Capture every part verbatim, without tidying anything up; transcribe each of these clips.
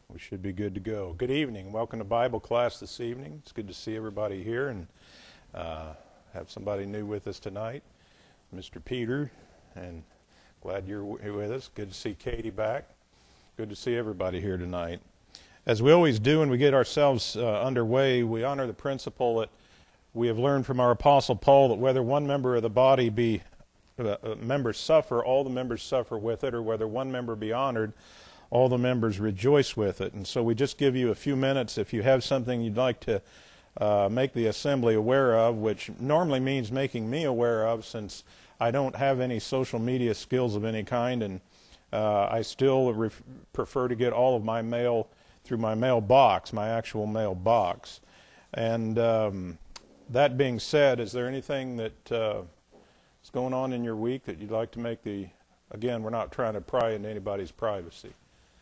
We should be good to go. Good evening. Welcome to Bible class this evening. It's good to see everybody here and uh, have somebody new with us tonight, Mister Peter, and glad you're with us. Good to see Katie back. Good to see everybody here tonight. As we always do when we get ourselves uh, underway, we honor the principle that we have learned from our Apostle Paul that whether one member of the body be uh, members suffer, all the members suffer with it, or whether one member be honored, all the members rejoice with it. And so we just give you a few minutes if you have something you'd like to uh, make the assembly aware of, which normally means making me aware of, since I don't have any social media skills of any kind, and uh, I still ref- prefer to get all of my mail through my mailbox, my actual mailbox. And um, that being said, is there anything that uh, is going on in your week that you'd like to make the, again, we're not trying to pry into anybody's privacy.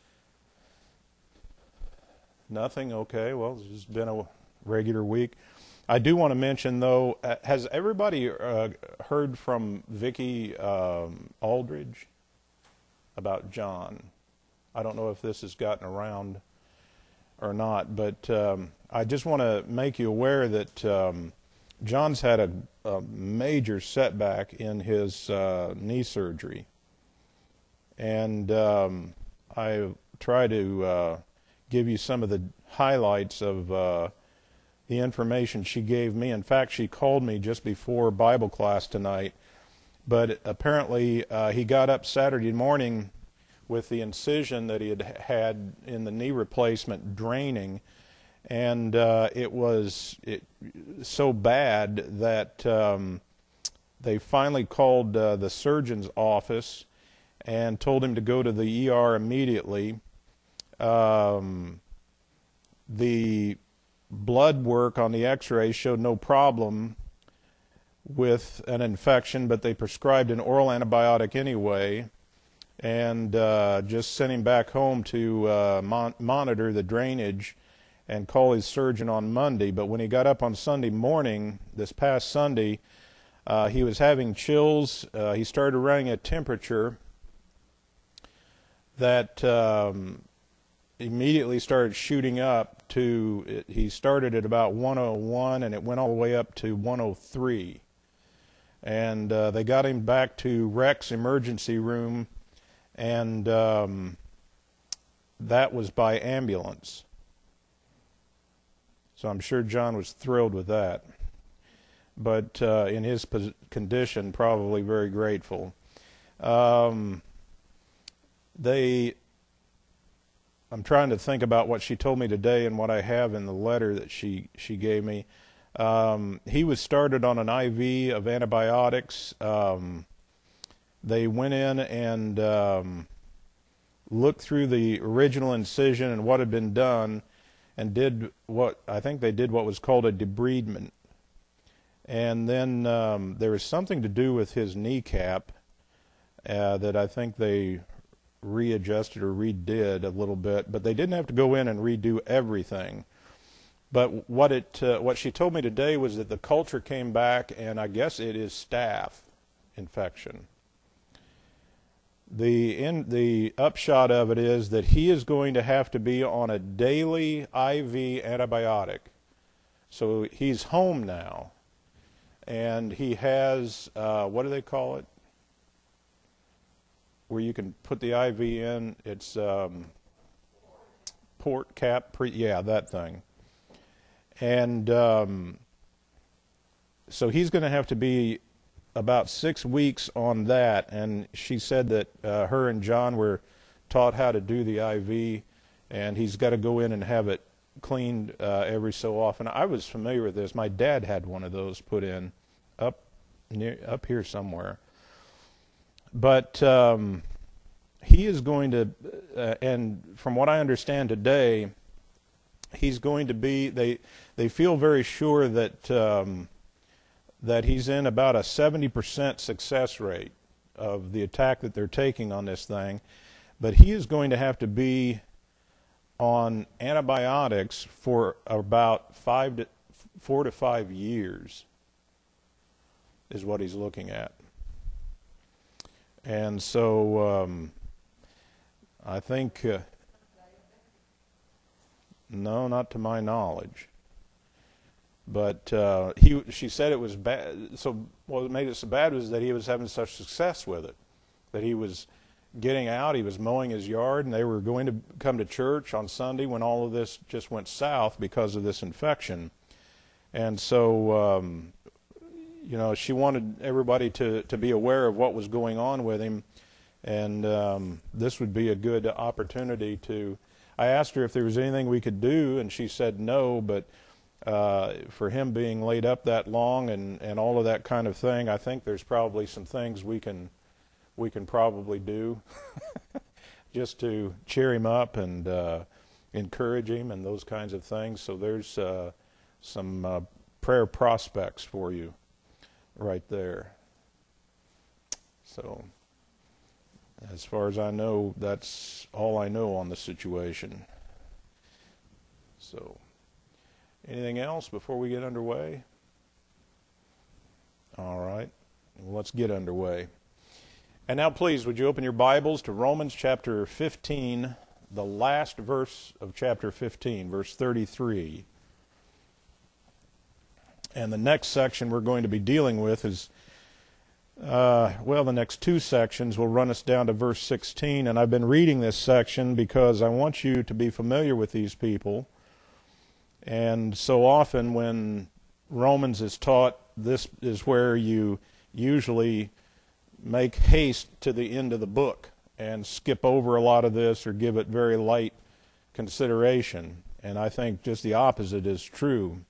Nothing? Okay, well, it's just been a regular week. I do want to mention, though, uh, has everybody uh, heard from Vicki um, Aldridge about John? I don't know if this has gotten around or not, but um, I just want to make you aware that um, John's had a, a major setback in his uh, knee surgery. And um, I try to uh, give you some of the highlights of uh, the information she gave me. In fact, she called me just before Bible class tonight. But apparently uh, he got up Saturday morning with the incision that he had had in the knee replacement draining. And uh, it was it, so bad that um, they finally called uh, the surgeon's office and told him to go to the E R immediately. Um, the blood work on the x-ray showed no problem with an infection, but they prescribed an oral antibiotic anyway, and uh, just sent him back home to uh, mon- monitor the drainage and call his surgeon on Monday. But when he got up on Sunday morning, this past Sunday, uh, he was having chills. Uh, he started running a temperature that um, immediately started shooting up to, it, he started at about one oh one and it went all the way up to one oh three. And uh, they got him back to Rex emergency room, and um, that was by ambulance. So I'm sure John was thrilled with that. But uh, in his pos- condition, probably very grateful. Um, they... I'm trying to think about what she told me today and what I have in the letter that she, she gave me. Um, he was started on an I V of antibiotics. Um, they went in and um, looked through the original incision and what had been done, and did what, I think they did what was called a debridement. And then um, there was something to do with his kneecap uh, that I think they readjusted or redid a little bit, but they didn't have to go in and redo everything. But what it uh, what she told me today was that the culture came back, and I guess it is staph infection. The in, the upshot of it is that he is going to have to be on a daily I V antibiotic. So he's home now, and he has uh, what do they call it? Where you can put the I V in, it's um, port cap, pre, yeah, that thing. And um, so he's going to have to be about six weeks on that. And she said that uh, her and John were taught how to do the I V, and he's got to go in and have it cleaned uh, every so often. I was familiar with this. My dad had one of those put in up near up here somewhere. But um, he is going to, uh, and from what I understand today, he's going to be, they they feel very sure that um, that he's in about a seventy percent success rate of the attack that they're taking on this thing. But he is going to have to be on antibiotics for about five to four to five years is what he's looking at. And so um, I think, uh, No, not to my knowledge. But uh, he, she said it was bad. So what made it so bad was that he was having such success with it, that he was getting out, he was mowing his yard, and they were going to come to church on Sunday when all of this just went south because of this infection. And so, um, you know, she wanted everybody to, to be aware of what was going on with him, and um, this would be a good opportunity to... I asked her if there was anything we could do, and she said no, but uh, for him being laid up that long and, and all of that kind of thing, I think there's probably some things we can we can probably do just to cheer him up and uh, encourage him and those kinds of things. So there's uh, some uh, prayer prospects for you right there. So as far as I know, that's all I know on the situation. So anything else before we get underway? All right. Well, let's get underway. And now, please, would you open your Bibles to Romans chapter fifteen, the last verse of chapter fifteen, verse thirty-three. And the next section we're going to be dealing with is, uh, well, the next two sections will run us down to verse sixteen. And I've been reading this section because I want you to be familiar with these people. And so often when Romans is taught, this is where you usually make haste to the end of the book and skip over a lot of this or give it very light consideration. And I think just the opposite is true.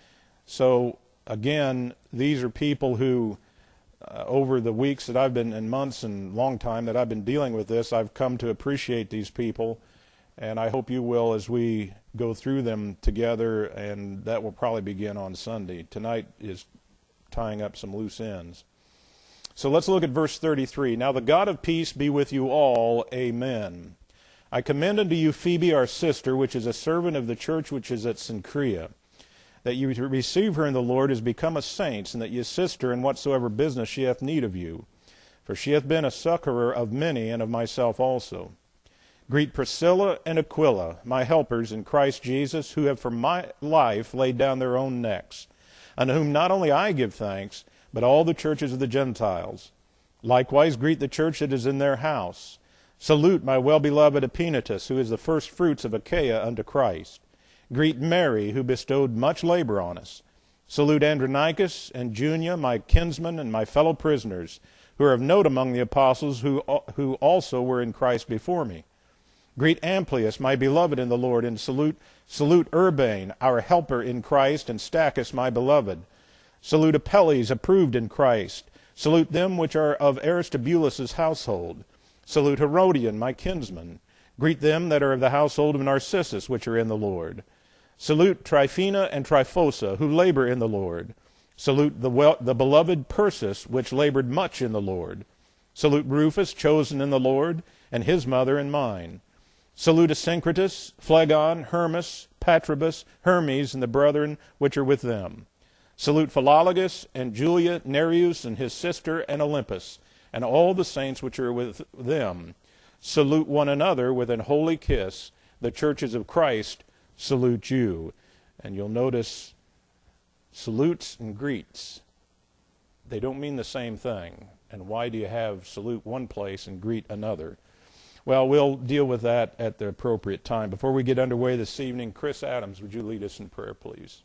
So again, these are people who, uh, over the weeks that I've been, and months and long time that I've been dealing with this, I've come to appreciate these people, and I hope you will as we go through them together, and that will probably begin on Sunday. Tonight is tying up some loose ends. So let's look at verse thirty-three. Now the God of peace be with you all. Amen. I commend unto you Phoebe, our sister, which is a servant of the church which is at Cenchrea, that you receive her in the Lord as become a saint, and that ye assist her in whatsoever business she hath need of you. For she hath been a succorer of many, and of myself also. Greet Priscilla and Aquila, my helpers in Christ Jesus, who have for my life laid down their own necks, unto whom not only I give thanks, but all the churches of the Gentiles. Likewise greet the church that is in their house. Salute my well-beloved Epaenetus, who is the first fruits of Achaia unto Christ. Greet Mary, who bestowed much labor on us. Salute Andronicus and Junia, my kinsmen and my fellow prisoners, who are of note among the apostles, who, who also were in Christ before me. Greet Amplias, my beloved in the Lord, and salute, salute Urbane, our helper in Christ, and Stachys, my beloved. Salute Apelles, approved in Christ. Salute them which are of Aristobulus' household. Salute Herodion, my kinsman. Greet them that are of the household of Narcissus, which are in the Lord. Salute Tryphena and Tryphosa, who labor in the Lord. Salute the, well, the beloved Persis, which labored much in the Lord. Salute Rufus, chosen in the Lord, and his mother and mine. Salute Asyncritus, Phlegon, Hermas, Patrobas, Hermes, and the brethren which are with them. Salute Philologus and Julia, Nereus and his sister, and Olympus, and all the saints which are with them. Salute one another with an holy kiss. The churches of Christ salute you. And you'll notice salutes and greets, they don't mean the same thing. And why do you have salute one place and greet another? Well, we'll deal with that at the appropriate time. Before we get underway this evening, Chris Adams, would you lead us in prayer, please?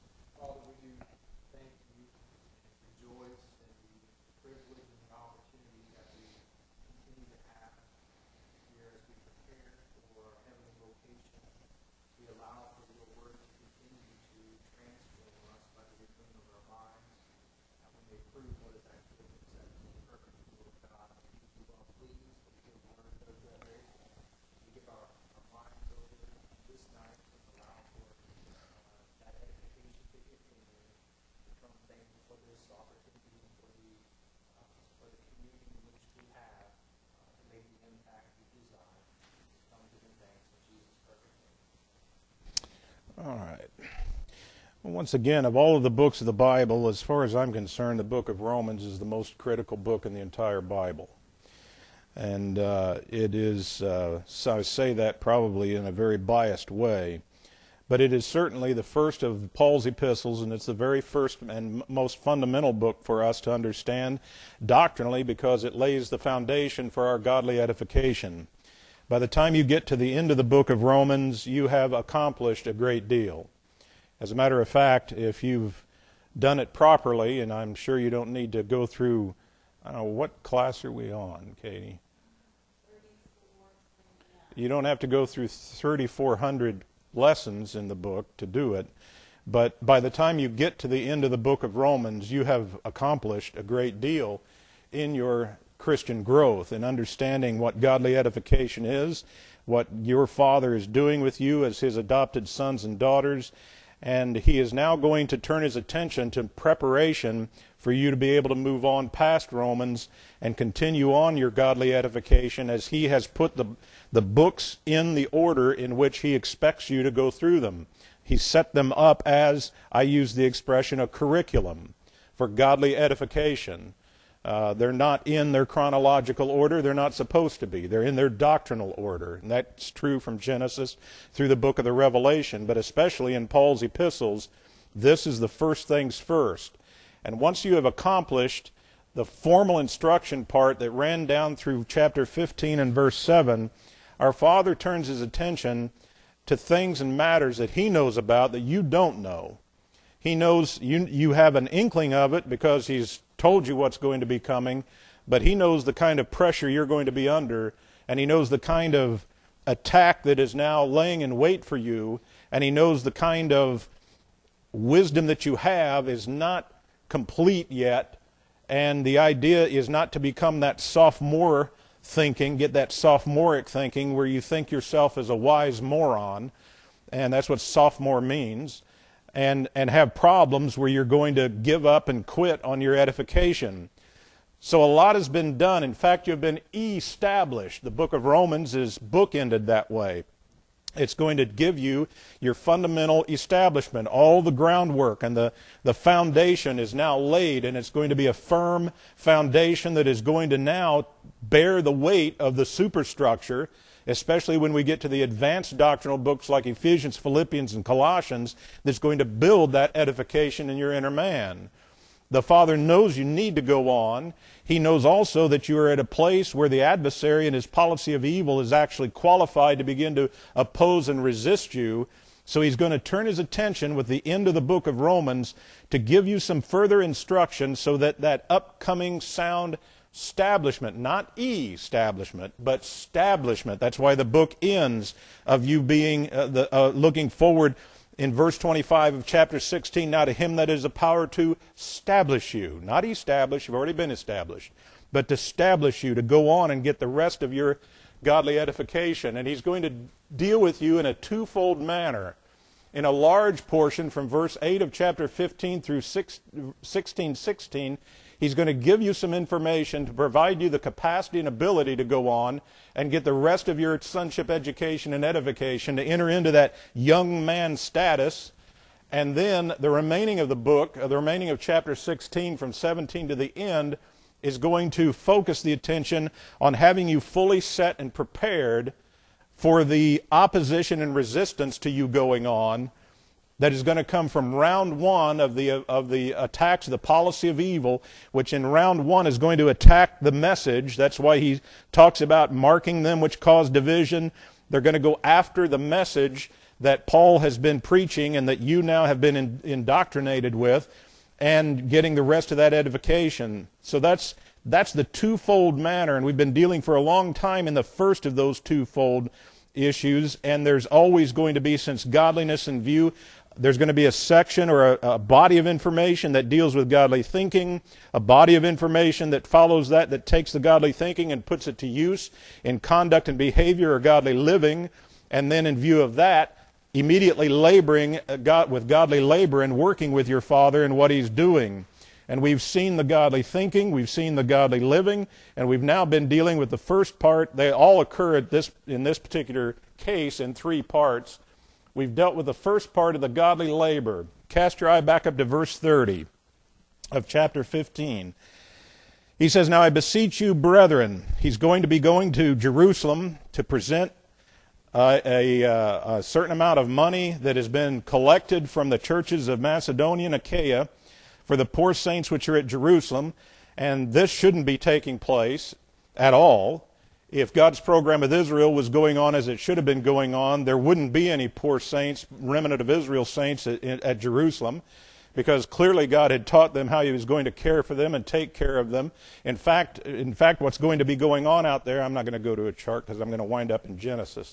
All right. Well, once again, of all of the books of the Bible, as far as I'm concerned, the book of Romans is the most critical book in the entire Bible. And uh, it is, uh, so I say that probably in a very biased way, but it is certainly the first of Paul's epistles, and it's the very first and most fundamental book for us to understand doctrinally, because it lays the foundation for our godly edification. By the time you get to the end of the book of Romans, you have accomplished a great deal. As a matter of fact, if you've done it properly, and I'm sure you don't need to go through, I don't know, what class are we on, Katie? You don't have to go through thirty-four hundred lessons in the book to do it, but by the time you get to the end of the book of Romans, you have accomplished a great deal in your Christian growth, in understanding what godly edification is, what your Father is doing with you as His adopted sons and daughters, and He is now going to turn His attention to preparation for you to be able to move on past Romans and continue on your godly edification, as He has put the, the books in the order in which He expects you to go through them. He set them up as, I use the expression, a curriculum for godly edification. Uh, they're not in their chronological order. They're not supposed to be. They're in their doctrinal order. And that's true from Genesis through the book of the Revelation. But especially in Paul's epistles, this is the first things first. And once you have accomplished the formal instruction part that ran down through chapter fifteen and verse seven, our Father turns His attention to things and matters that He knows about that you don't know. He knows you, you have an inkling of it because He's told you what's going to be coming, but He knows the kind of pressure you're going to be under, and He knows the kind of attack that is now laying in wait for you, and He knows the kind of wisdom that you have is not complete yet, and the idea is not to become that sophomore thinking, get that sophomoric thinking where you think yourself as a wise moron, and that's what sophomore means, and, and have problems where you're going to give up and quit on your edification. So a lot has been done. In fact, you've been established. The book of Romans is bookended that way. It's going to give you your fundamental establishment. All the groundwork and the, the foundation is now laid, and it's going to be a firm foundation that is going to now bear the weight of the superstructure, especially when we get to the advanced doctrinal books like Ephesians, Philippians, and Colossians, that's going to build that edification in your inner man. The Father knows you need to go on. He knows also that you are at a place where the adversary and his policy of evil is actually qualified to begin to oppose and resist you. So He's going to turn His attention with the end of the book of Romans to give you some further instruction so that that upcoming sound establishment, not establishment, but establishment. That's why the book ends of you being uh, the, uh, looking forward in verse twenty-five of chapter sixteen, now to Him that is the power to establish you. Not establish, you've already been established, but to establish you, to go on and get the rest of your godly edification. And He's going to deal with you in a twofold manner. In a large portion from verse eight of chapter fifteen through sixteen sixteen, He's going to give you some information to provide you the capacity and ability to go on and get the rest of your sonship education and edification, to enter into that young man status. And then the remaining of the book, the remaining of chapter sixteen from seventeen to the end, is going to focus the attention on having you fully set and prepared for the opposition and resistance to you going on that is going to come from round one of the of the attacks, the policy of evil, which in round one is going to attack the message. That's why he talks about marking them which cause division. They're going to go after the message that Paul has been preaching and that you now have been in, indoctrinated with, and getting the rest of that edification. So that's that's the twofold manner, and we've been dealing for a long time in the first of those twofold issues, and there's always going to be, since godliness in view, there's going to be a section or a, a body of information that deals with godly thinking, a body of information that follows that, that takes the godly thinking and puts it to use in conduct and behavior or godly living, and then in view of that, immediately laboring God, with godly labor and working with your Father in what He's doing. And we've seen the godly thinking, we've seen the godly living, and we've now been dealing with the first part. They all occur at this, in this particular case in three parts. We've dealt with the first part of the godly labor. Cast your eye back up to verse thirty of chapter fifteen. He says, "Now I beseech you, brethren," he's going to be going to Jerusalem to present uh, a, uh, a certain amount of money that has been collected from the churches of Macedonia and Achaia for the poor saints which are at Jerusalem, and this shouldn't be taking place at all. If God's program with Israel was going on as it should have been going on, there wouldn't be any poor saints, remnant of Israel saints at, at Jerusalem, because clearly God had taught them how He was going to care for them and take care of them. In fact, in fact, what's going to be going on out there, I'm not going to go to a chart because I'm going to wind up in Genesis.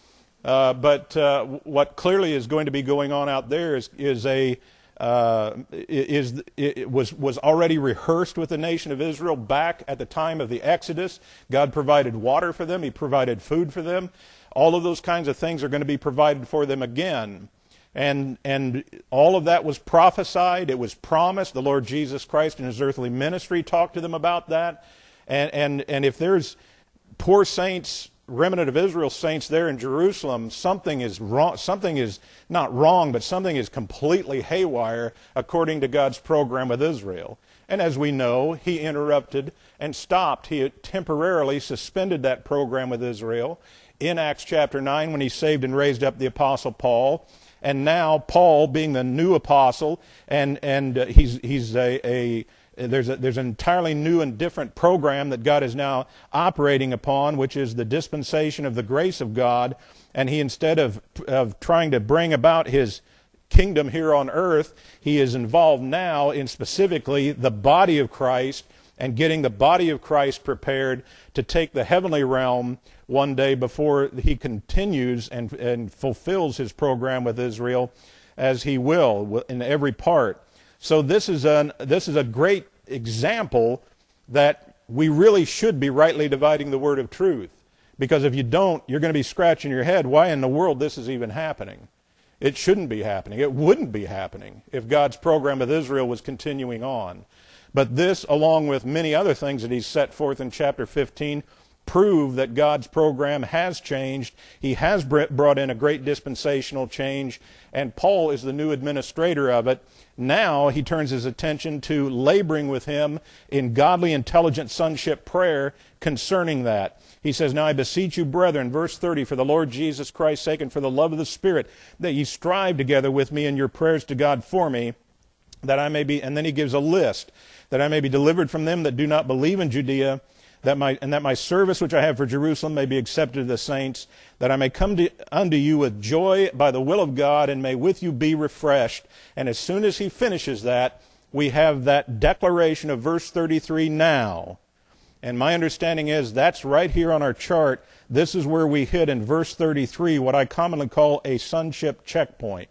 Uh, but uh, what clearly is going to be going on out there is, is a Uh, is it was was already rehearsed with the nation of Israel back at the time of the Exodus. God provided water for them. He provided food for them. All of those kinds of things are going to be provided for them again. And and all of that was prophesied. It was promised. The Lord Jesus Christ in His earthly ministry talked to them about that. And and and if there's poor saints, remnant of Israel saints there in Jerusalem, something is wrong. Something is not wrong, but something is completely haywire according to God's program with Israel. And as we know, He interrupted and stopped. He temporarily suspended that program with Israel in Acts chapter nine when He saved and raised up the Apostle Paul. And now Paul, being the new apostle, and and uh, he's he's a, a There's, a, there's an entirely new and different program that God is now operating upon, which is the dispensation of the grace of God. And He, instead of, of trying to bring about His kingdom here on earth, He is involved now in specifically the body of Christ and getting the body of Christ prepared to take the heavenly realm one day before He continues and, and fulfills His program with Israel as He will in every part. So this is an this is a great example that we really should be rightly dividing the word of truth. Because if you don't, you're going to be scratching your head, why in the world this is even happening? It shouldn't be happening. It wouldn't be happening if God's program with Israel was continuing on. But this, along with many other things that He's set forth in chapter fifteen, prove that God's program has changed. He has brought in a great dispensational change, and Paul is the new administrator of it. Now he turns his attention to laboring with Him in godly, intelligent sonship prayer concerning that. He says, "Now I beseech you, brethren," verse thirty, "for the Lord Jesus Christ's sake and for the love of the Spirit, that ye strive together with me in your prayers to God for me, that I may be," and then he gives a list, "that I may be delivered from them that do not believe in Judea, that my, and that my service which I have for Jerusalem may be accepted of the saints, that I may come to, unto you with joy by the will of God, and may with you be refreshed." And as soon as he finishes that, we have that declaration of verse thirty-three now. And my understanding is that's right here on our chart. This is where we hit in verse thirty-three what I commonly call a sonship checkpoint.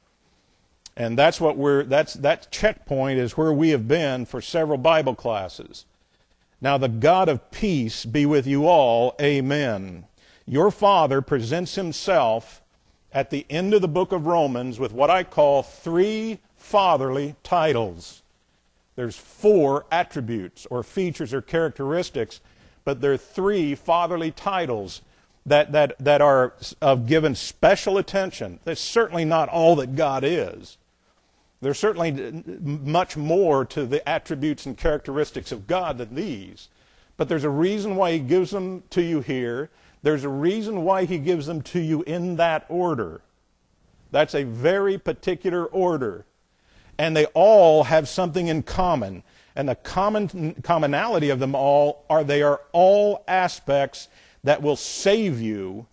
And that's what we're, that's, that checkpoint is where we have been for several Bible classes. Now the God of peace be with you all. Amen. Your Father presents Himself at the end of the book of Romans with what I call three fatherly titles. There's four attributes or features or characteristics, but there are three fatherly titles that, that, that are of given special attention. That's certainly not all that God is. There's certainly much more to the attributes and characteristics of God than these. But there's a reason why He gives them to you here. There's a reason why He gives them to you in that order. That's a very particular order. And they all have something in common. And the common commonality of them all are they are all aspects that will save you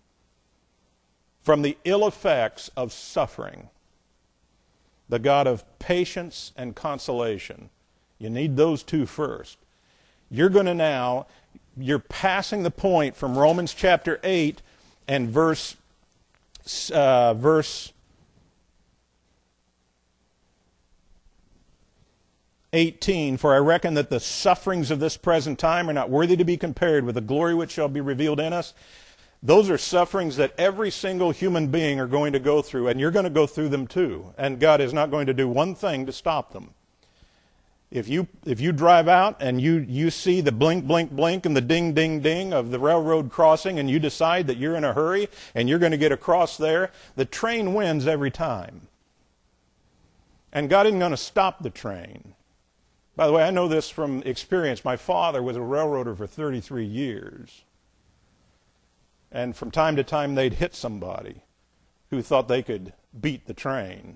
from the ill effects of suffering. The God of patience and consolation. You need those two first. You're going to now, you're passing the point from Romans chapter eight and verse, uh, verse eighteen, "For I reckon that the sufferings of this present time are not worthy to be compared with the glory which shall be revealed in us." Those are sufferings that every single human being are going to go through, and you're going to go through them too. And God is not going to do one thing to stop them. If you if you drive out and you, you see the blink, blink, blink and the ding, ding, ding of the railroad crossing, and you decide that you're in a hurry and you're going to get across there, the train wins every time. And God isn't going to stop the train. By the way, I know this from experience. My father was a railroader for thirty-three years. And from time to time they'd hit somebody who thought they could beat the train.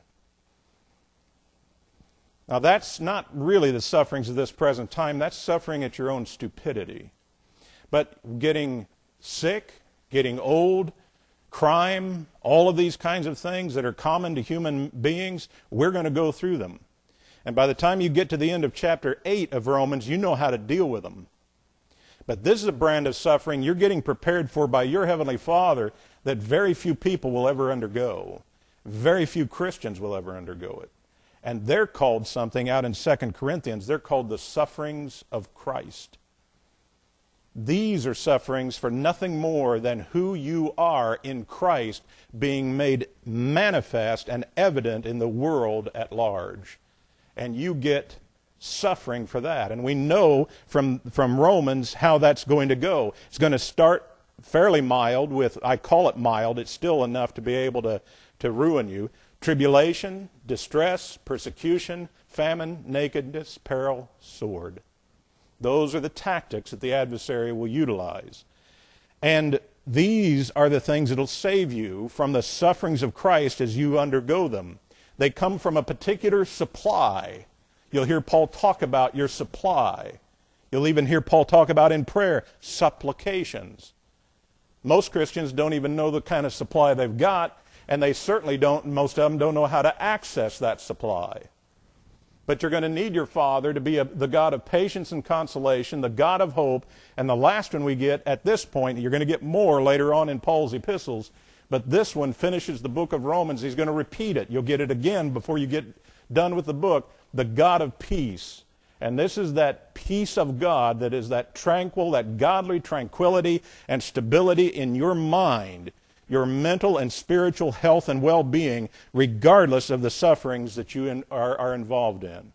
Now that's not really the sufferings of this present time. That's suffering at your own stupidity. But getting sick, getting old, crime, all of these kinds of things that are common to human beings, we're going to go through them. And by the time you get to the end of chapter eight of Romans, you know how to deal with them. But this is a brand of suffering you're getting prepared for by your Heavenly Father that very few people will ever undergo. Very few Christians will ever undergo it. And they're called something out in Second Corinthians. They're called the sufferings of Christ. These are sufferings for nothing more than who you are in Christ being made manifest and evident in the world at large. And you get suffering for that. And we know from, from Romans how that's going to go. It's going to start fairly mild with, I call it mild, it's still enough to be able to, to ruin you. Tribulation, distress, persecution, famine, nakedness, peril, sword. Those are the tactics that the adversary will utilize. And these are the things that will save you from the sufferings of Christ as you undergo them. They come from a particular supply. You'll hear Paul talk about your supply. You'll even hear Paul talk about in prayer, supplications. Most Christians don't even know the kind of supply they've got, and they certainly don't, most of them don't know how to access that supply. But you're going to need your Father to be a, the God of patience and consolation, the God of hope, and the last one we get at this point, you're going to get more later on in Paul's epistles, but this one finishes the book of Romans. He's going to repeat it. You'll get it again before you get done with the book, the God of peace. And this is that peace of God that is that tranquil, that godly tranquility and stability in your mind, your mental and spiritual health and well-being, regardless of the sufferings that you in, are, are involved in.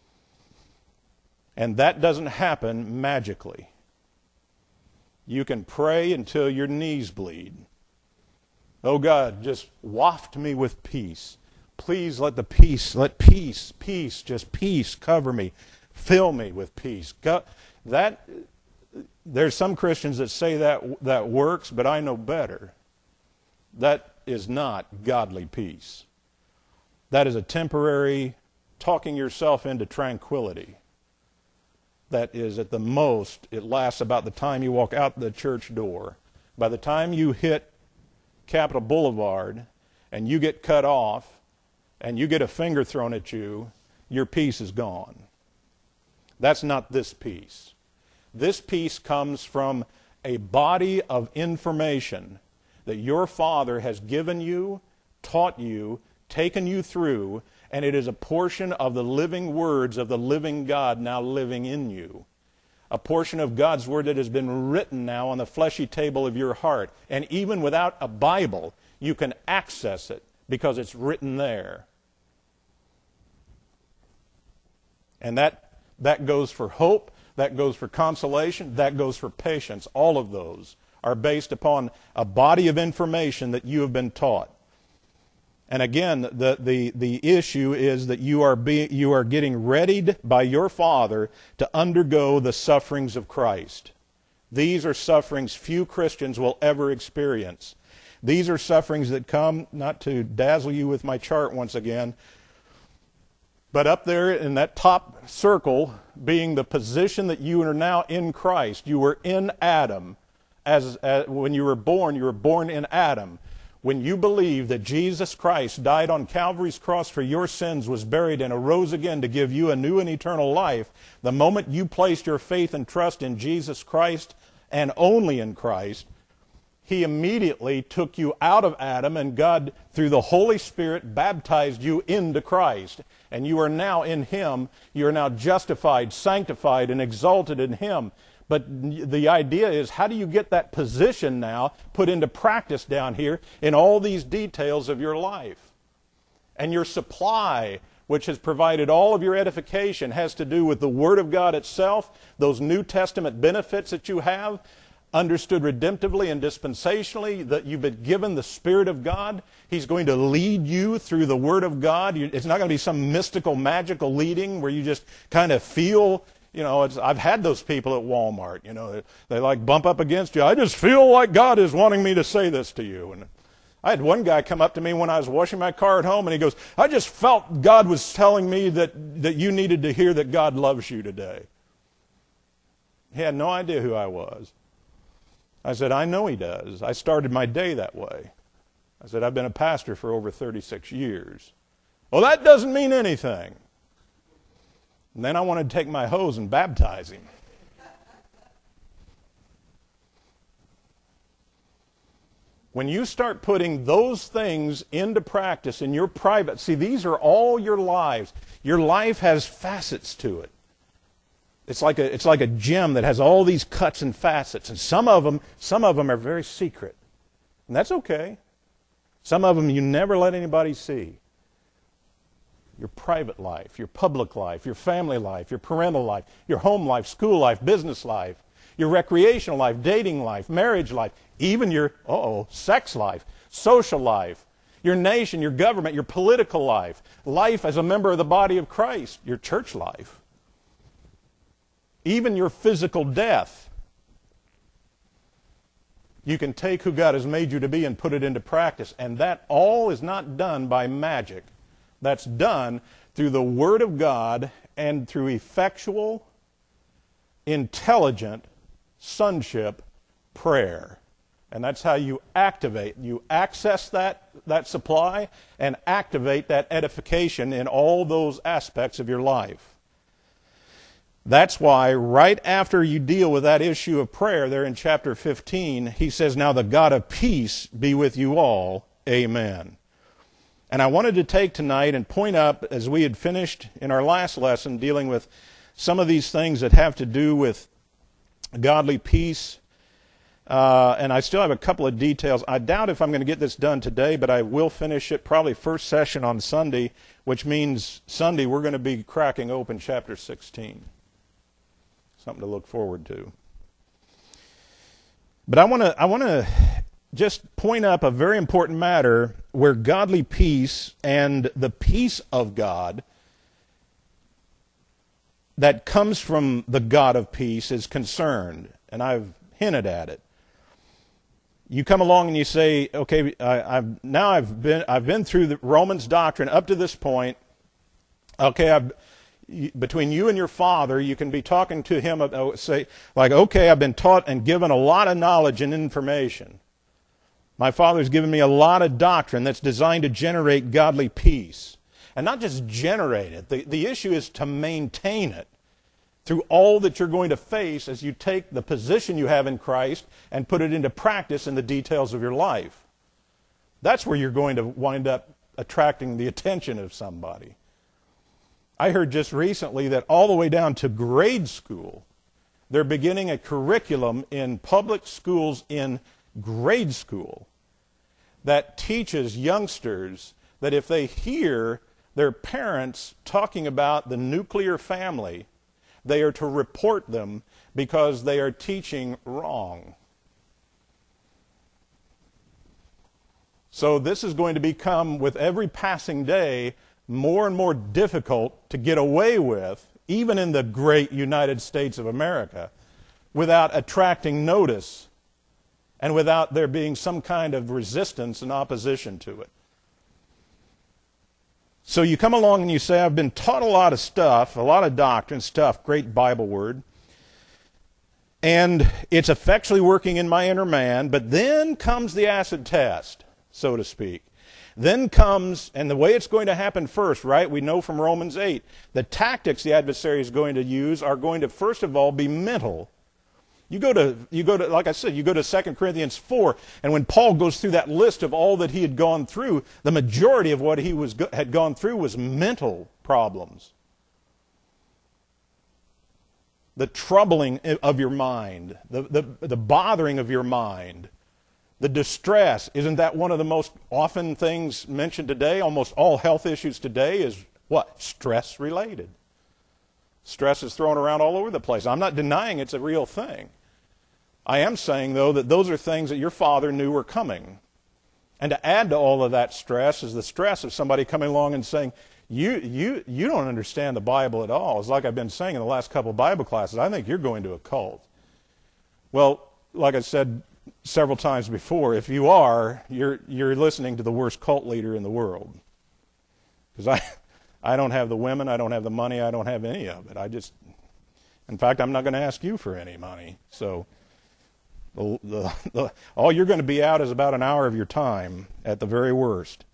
And that doesn't happen magically. You can pray until your knees bleed. Oh God, just waft me with peace. Please let the peace, let peace, peace, just peace cover me. Fill me with peace. God, that, there's some Christians that say that that works, but I know better. That is not godly peace. That is a temporary talking yourself into tranquility. That is, at the most, it lasts about the time you walk out the church door. By the time you hit Capitol Boulevard and you get cut off and you get a finger thrown at you, your peace is gone. That's not this peace. This peace comes from a body of information that your Father has given you, taught you, taken you through, and it is a portion of the living words of the living God now living in you. A portion of God's Word that has been written now on the fleshy table of your heart. And even without a Bible, you can access it because it's written there. And that, that goes for hope, that goes for consolation, that goes for patience. All of those are based upon a body of information that you have been taught. And again, the, the, the issue is that you are, be, you are getting readied by your Father to undergo the sufferings of Christ. These are sufferings few Christians will ever experience. These are sufferings that come, not to dazzle you with my chart once again, but up there in that top circle being the position that you are now in Christ. You were in Adam. As, as when you were born, you were born in Adam. When you believe that Jesus Christ died on Calvary's cross for your sins, was buried, and arose again to give you a new and eternal life, the moment you placed your faith and trust in Jesus Christ and only in Christ, He immediately took you out of Adam, and God, through the Holy Spirit, baptized you into Christ. And you are now in Him. You are now justified, sanctified, and exalted in Him. But the idea is, how do you get that position now put into practice down here in all these details of your life? And your supply, which has provided all of your edification, has to do with the Word of God itself, those New Testament benefits that you have, understood redemptively and dispensationally, that you've been given the Spirit of God. He's going to lead you through the Word of God. It's not going to be some mystical, magical leading where you just kind of feel You know, it's, I've had those people at Walmart. You know, they, they like bump up against you. I just feel like God is wanting me to say this to you. And I had one guy come up to me when I was washing my car at home, and he goes, I just felt God was telling me that, that you needed to hear that God loves you today. He had no idea who I was. I said, I know he does. I started my day that way. I said, I've been a pastor for over thirty-six years. Well, that doesn't mean anything. And then I wanted to take my hose and baptize him. When you start putting those things into practice in your private, see, these are all your lives. Your life has facets to it. It's like a, it's like a gem that has all these cuts and facets. And some of them, some of them are very secret. And that's okay. Some of them you never let anybody see. Your private life, your public life, your family life, your parental life, your home life, school life, business life, your recreational life, dating life, marriage life, even your, uh-oh, sex life, social life, your nation, your government, your political life, life as a member of the body of Christ, your church life, even your physical death. You can take who God has made you to be and put it into practice, and that all is not done by magic. That's done through the Word of God and through effectual, intelligent sonship prayer. And that's how you activate. You access that, that supply and activate that edification in all those aspects of your life. That's why right after you deal with that issue of prayer there in chapter fifteen, he says, now the God of peace be with you all. Amen. And I wanted to take tonight and point up, as we had finished in our last lesson, dealing with some of these things that have to do with godly peace. Uh, and I still have a couple of details. I doubt if I'm going to get this done today, but I will finish it probably first session on Sunday, which means Sunday we're going to be cracking open chapter sixteen. Something to look forward to. But I want to I want to just point up a very important matter where godly peace and the peace of God that comes from the God of peace is concerned. And I've hinted at it. You come along and you say, okay, I, I've, now I've been I've been through the Romans doctrine up to this point. Okay, I've, between you and your father, you can be talking to him about, say, like, okay, I've been taught and given a lot of knowledge and information. My father's given me a lot of doctrine that's designed to generate godly peace. And not just generate it. The, the issue is to maintain it through all that you're going to face as you take the position you have in Christ and put it into practice in the details of your life. That's where you're going to wind up attracting the attention of somebody. I heard just recently that all the way down to grade school, they're beginning a curriculum in public schools in grade school that teaches youngsters that if they hear their parents talking about the nuclear family, they are to report them because they are teaching wrong. So this is going to become, with every passing day, more and more difficult to get away with, even in the great United States of America, without attracting notice and without there being some kind of resistance and opposition to it. So you come along and you say, I've been taught a lot of stuff, a lot of doctrine stuff, great Bible word, and it's effectually working in my inner man, but then comes the acid test, so to speak. Then comes, and the way it's going to happen first, right, we know from Romans eight, the tactics the adversary is going to use are going to first of all be mental. You go to, you go to, like I said, you go to Second Corinthians four, and when Paul goes through that list of all that he had gone through, the majority of what he was had gone through was mental problems. The troubling of your mind, the, the, the bothering of your mind, the distress. Isn't that one of the most often things mentioned today? Almost all health issues today is what? Stress related. Stress is thrown around all over the place. I'm not denying it's a real thing. I am saying, though, that those are things that your father knew were coming. And to add to all of that stress is the stress of somebody coming along and saying, you, you, you don't understand the Bible at all. It's like I've been saying in the last couple of Bible classes, I think you're going to a cult. Well, like I said several times before, if you are, you're, you're listening to the worst cult leader in the world. Because I, I don't have the women, I don't have the money, I don't have any of it. I just, in fact, I'm not going to ask you for any money. So the, the, the, all you're going to be out is about an hour of your time at the very worst.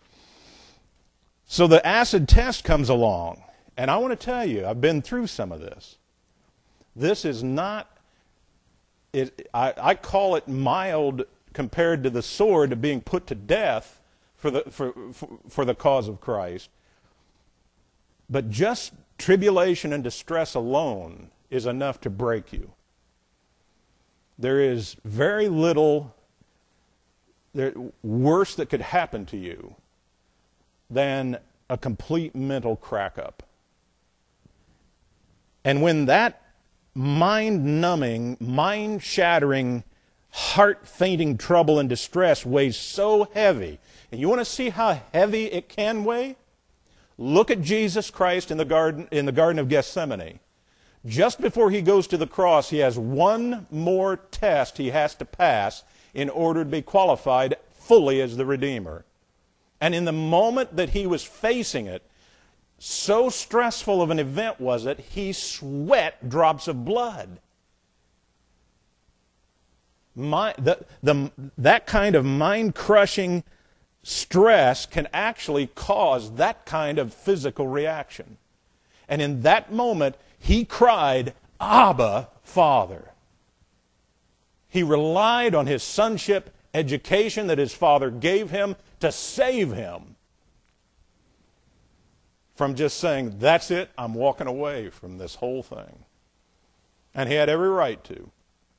So the acid test comes along, and I want to tell you, I've been through some of this. This is not, it, I, I call it mild compared to the sword of being put to death for the, for, for, for the cause of Christ. But just tribulation and distress alone is enough to break you. There is very little there, worse that could happen to you than a complete mental crack-up. And when that mind-numbing, mind-shattering, heart-fainting trouble and distress weighs so heavy, and you want to see how heavy it can weigh? Look at Jesus Christ in the garden, in the Garden of Gethsemane. Just before he goes to the cross, he has one more test he has to pass in order to be qualified fully as the Redeemer. And in the moment that he was facing it, so stressful of an event was it, he sweat drops of blood. My, the, the, that kind of mind-crushing stress can actually cause that kind of physical reaction. And in that moment, he cried, Abba, Father. He relied on his sonship education that his father gave him to save him from just saying, that's it, I'm walking away from this whole thing. And he had every right to.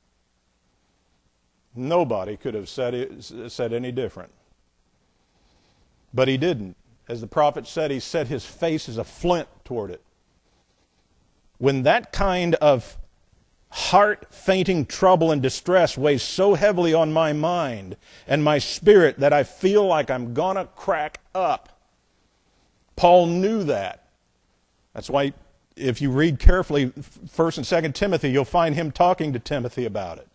Nobody could have said, it, said any different. But he didn't. As the prophet said, he set his face as a flint toward it. When that kind of heart-fainting trouble and distress weighs so heavily on my mind and my spirit that I feel like I'm going to crack up. Paul knew that. That's why if you read carefully First and Second Timothy, you'll find him talking to Timothy about it.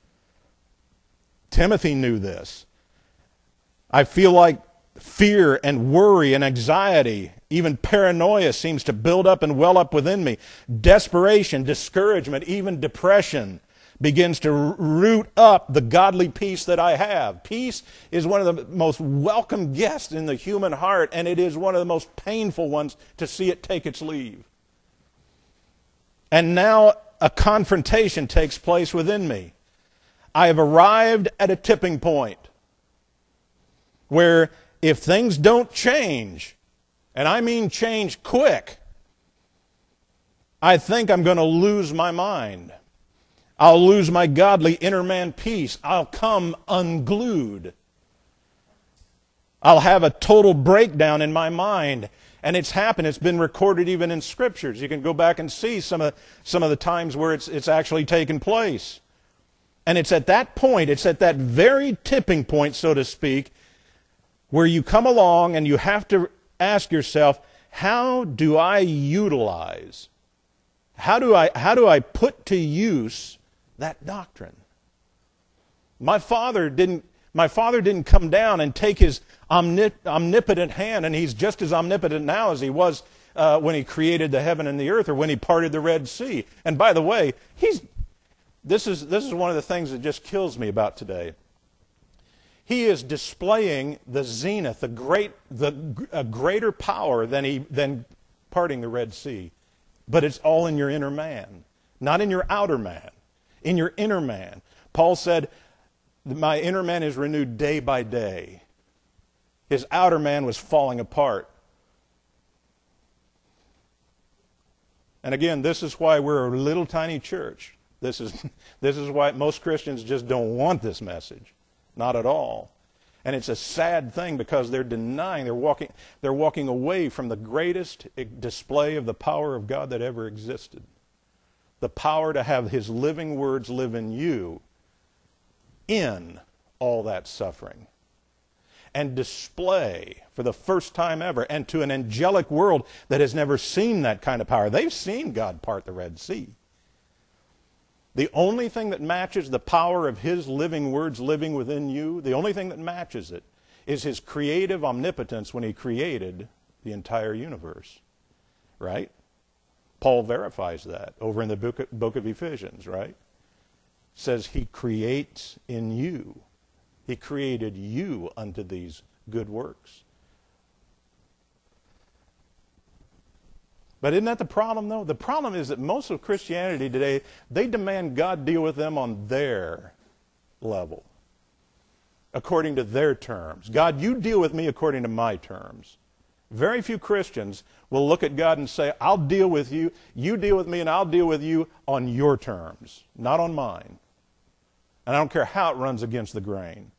Timothy knew this. I feel like fear and worry and anxiety, even paranoia seems to build up and well up within me. Desperation, discouragement, even depression begins to root up the godly peace that I have. Peace is one of the most welcome guests in the human heart, and it is one of the most painful ones to see it take its leave. And now a confrontation takes place within me. I have arrived at a tipping point where if things don't change, and I mean change quick, I think I'm going to lose my mind. I'll lose my godly inner man peace. I'll come unglued. I'll have a total breakdown in my mind. And it's happened. It's been recorded even in Scriptures. You can go back and see some of, some of the times where it's, it's actually taken place. And it's at that point, it's at that very tipping point, so to speak, where you come along and you have to ask yourself, how do I utilize, how do I, how do I put to use that doctrine? My father didn't, my father didn't come down and take his omnip, omnipotent hand, and he's just as omnipotent now as he was uh, when he created the heaven and the earth or when he parted the Red Sea. And by the way, he's, this is, this is one of the things that just kills me about today. He is displaying the zenith, the great, the a greater power than he than parting the Red Sea. But it's all in your inner man, not in your outer man, in your inner man. Paul said, "My inner man is renewed day by day." His outer man was falling apart. And again, this is why we're a little tiny church. This is this is why most Christians just don't want this message. Not at all. And it's a sad thing because they're denying, they're walking, they're walking away from the greatest display of the power of God that ever existed. The power to have His living words live in you in all that suffering. and display for the first time ever, and to an angelic world that has never seen that kind of power. They've seen God part the Red Sea. The only thing that matches the power of His living words living within you, the only thing that matches it, is His creative omnipotence when He created the entire universe. Right? Paul verifies that over in the book of, book of Ephesians, right? Says He creates in you. He created you unto these good works. But isn't that the problem, though? The problem is that most of Christianity today, they demand God deal with them on their level, according to their terms. God, you deal with me according to my terms. Very few Christians will look at God and say, I'll deal with you, you deal with me, and I'll deal with you on your terms, not on mine. And I don't care how it runs against the grain.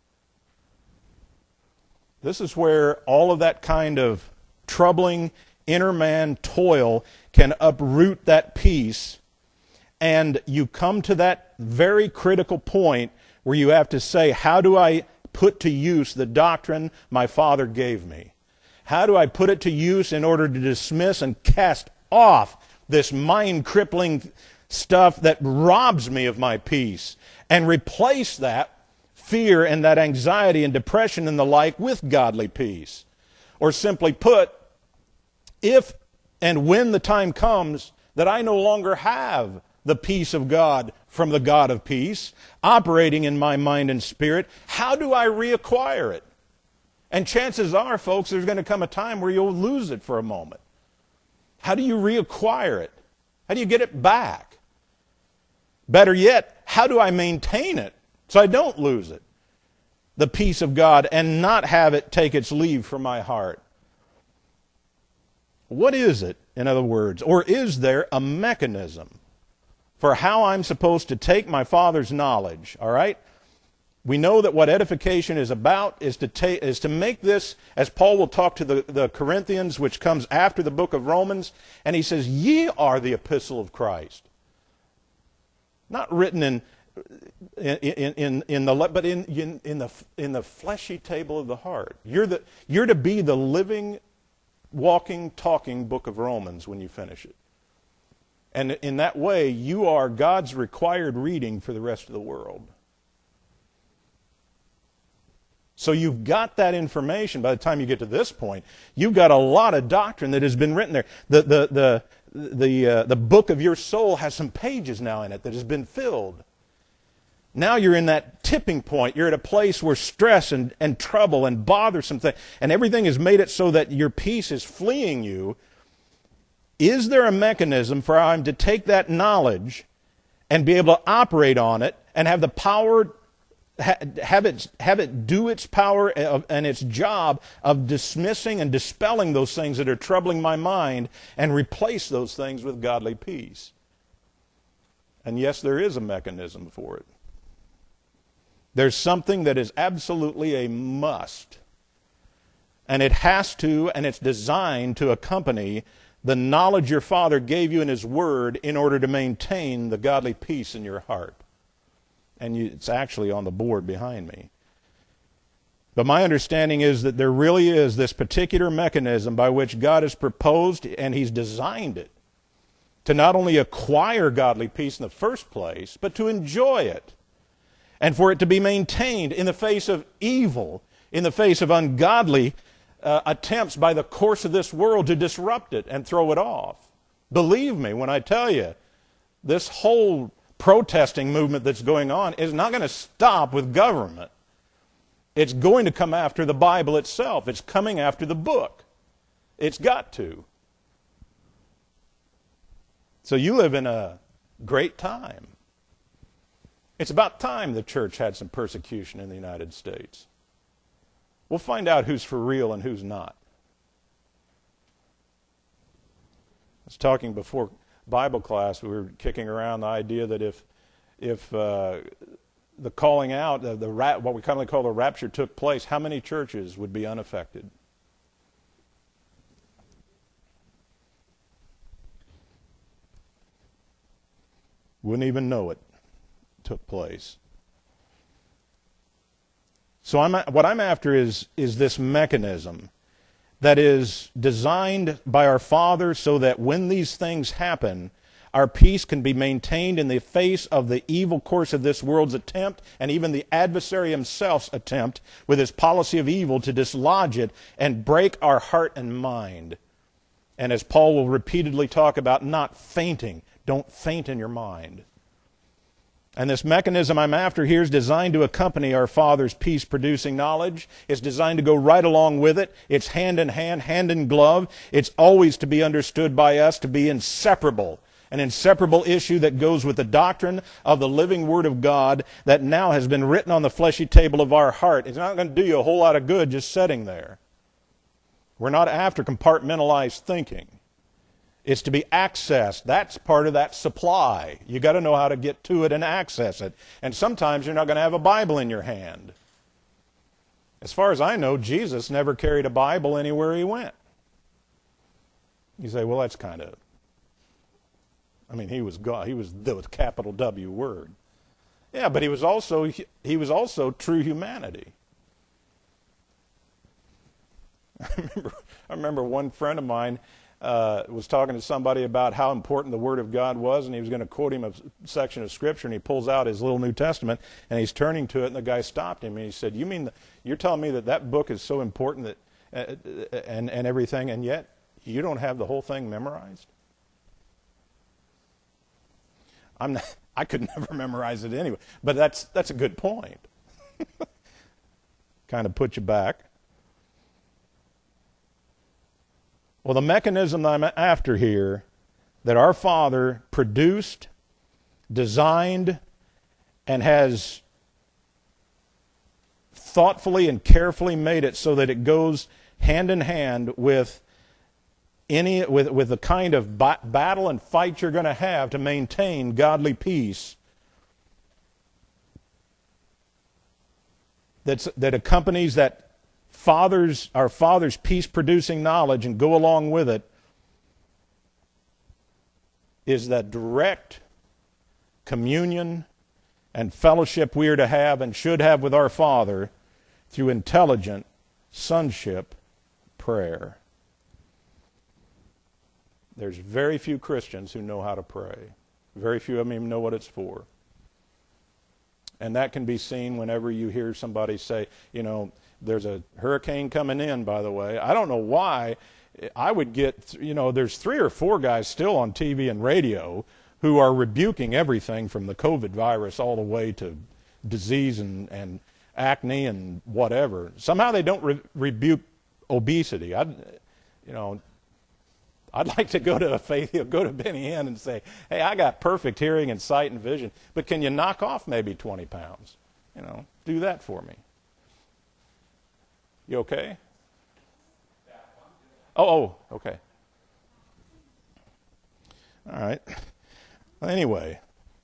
This is where all of that kind of troubling inner man toil can uproot that peace, and you come to that very critical point where you have to say, how do I put to use the doctrine my Father gave me? How do I put it to use in order to dismiss and cast off this mind-crippling stuff that robs me of my peace, and replace that fear and that anxiety and depression and the like with godly peace? Or simply put, if and when the time comes that I no longer have the peace of God from the God of peace operating in my mind and spirit, how do I reacquire it? And chances are, folks, there's going to come a time where you'll lose it for a moment. How do you reacquire it? How do you get it back? Better yet, how do I maintain it so I don't lose it? The peace of God, and not have it take its leave from my heart. What is it, in other words? Or is there a mechanism for how I'm supposed to take my Father's knowledge, all right? We know that what edification is about is to take, is to make this, as Paul will talk to the, the Corinthians, which comes after the book of Romans, and he says, ye are the epistle of Christ. Not written in, in, in, in the, but in, in, in, the, in the fleshy table of the heart. You're, the, you're to be the living, walking, talking book of Romans when you finish it. And in that way, you are God's required reading for the rest of the world. So you've got that information. By the time you get to this point, you've got a lot of doctrine that has been written there. The, the, the, the, uh, the book of your soul has some pages now in it that has been filled. Now you're in that tipping point. You're at a place where stress and, and trouble and bothersome things, and everything has made it so that your peace is fleeing you. Is there a mechanism for I'm to take that knowledge and be able to operate on it and have the power, have it, have it do its power and its job of dismissing and dispelling those things that are troubling my mind and replace those things with godly peace? And yes, there is a mechanism for it. There's something that is absolutely a must. And it has to, and it's designed to accompany the knowledge your Father gave you in His Word in order to maintain the godly peace in your heart. And you, it's actually on the board behind me. But my understanding is that there really is this particular mechanism by which God has proposed, and He's designed it, to not only acquire godly peace in the first place, but to enjoy it. And for it to be maintained in the face of evil, in the face of ungodly uh, attempts by the course of this world to disrupt it and throw it off. Believe me when I tell you, this whole protesting movement that's going on is not going to stop with government. It's going to come after the Bible itself. It's coming after the book. It's got to. So you live in a great time. It's about time the church had some persecution in the United States. We'll find out who's for real and who's not. I was talking before Bible class, we were kicking around the idea that if if uh, the calling out, uh, the ra- what we commonly call the rapture took place, how many churches would be unaffected? Wouldn't even know it took place. So I'm, what I'm after is, is this mechanism that is designed by our Father so that when these things happen, our peace can be maintained in the face of the evil course of this world's attempt and even the adversary himself's attempt with his policy of evil to dislodge it and break our heart and mind. And as Paul will repeatedly talk about, not fainting. Don't faint in your mind. And this mechanism I'm after here is designed to accompany our Father's peace-producing knowledge. It's designed to go right along with it. It's hand in hand, hand in glove. It's always to be understood by us to be inseparable. An inseparable issue that goes with the doctrine of the living Word of God that now has been written on the fleshy table of our heart. It's not going to do you a whole lot of good just sitting there. We're not after compartmentalized thinking. It's to be accessed. That's part of that supply. You got to know how to get to it and access it. And sometimes you're not going to have a Bible in your hand. As far as I know, Jesus never carried a Bible anywhere he went. You say, well, that's kind of... I mean, he was God. He was the capital W word. Yeah, but he was also he was also true humanity. I remember, I remember one friend of mine uh, was talking to somebody about how important the Word of God was, and he was going to quote him a section of Scripture, and he pulls out his little New Testament, and he's turning to it, and the guy stopped him, and he said, "You mean the, you're telling me that that book is so important that uh, and and everything, and yet you don't have the whole thing memorized?" I'm not, I could never memorize it anyway, but that's that's a good point. Kind of put you back. Well, the mechanism that I'm after here, that our Father produced, designed, and has thoughtfully and carefully made it so that it goes hand in hand with any with with the kind of ba- battle and fight you're going to have to maintain godly peace that's, that accompanies that father's our Father's peace-producing knowledge and go along with it, is that direct communion and fellowship we are to have and should have with our Father through intelligent sonship prayer. There's very few Christians who know how to pray. Very few of them even know what it's for. And that can be seen whenever you hear somebody say, you know, there's a hurricane coming in, by the way. I don't know why. I would get, you know, there's three or four guys still on T V and radio who are rebuking everything from the COVID virus all the way to disease and, and acne and whatever. Somehow they don't re- rebuke obesity. I, you know, I'd like to go to a faith, go to Benny Hinn and say, hey, I got perfect hearing and sight and vision, but can you knock off maybe twenty pounds? You know, do that for me. You okay? Oh, oh, okay. All right. Anyway,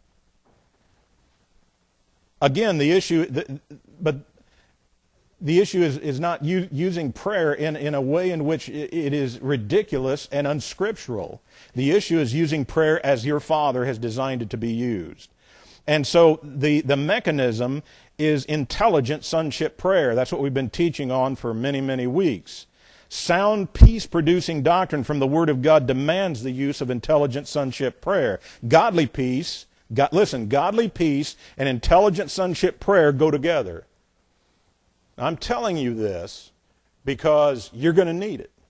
again, the issue, the, but the issue is, is not u- using prayer in, in a way in which it, it is ridiculous and unscriptural. The issue is using prayer as your Father has designed it to be used. And so the, the mechanism is intelligent sonship prayer. That's what we've been teaching on for many, many weeks. Sound peace-producing doctrine from the Word of God demands the use of intelligent sonship prayer. Godly peace, God, listen, godly peace and intelligent sonship prayer go together. I'm telling you this because you're going to need it.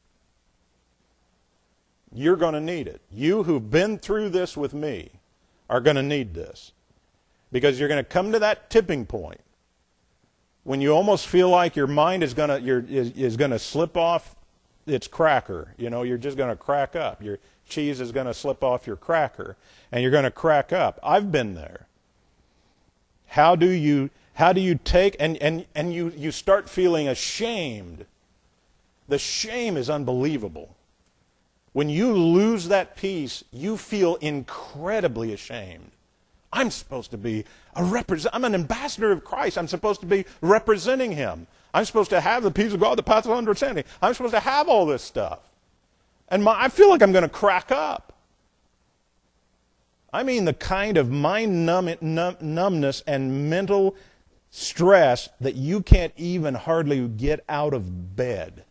You're going to need it. You who've been through this with me are going to need this. Because you're going to come to that tipping point when you almost feel like your mind is going to you're, is, is going to slip off its cracker. You know, you're just going to crack up. Your cheese is going to slip off your cracker, and you're going to crack up. I've been there. How do you how do you take and and and you you start feeling ashamed? The shame is unbelievable. When you lose that peace, you feel incredibly ashamed. I'm supposed to be a represent. I'm an ambassador of Christ. I'm supposed to be representing Him. I'm supposed to have the peace of God that passes understanding. I'm supposed to have all this stuff. And my, I feel like I'm going to crack up. I mean the kind of mind numb, numb, numbness and mental stress that you can't even hardly get out of bed.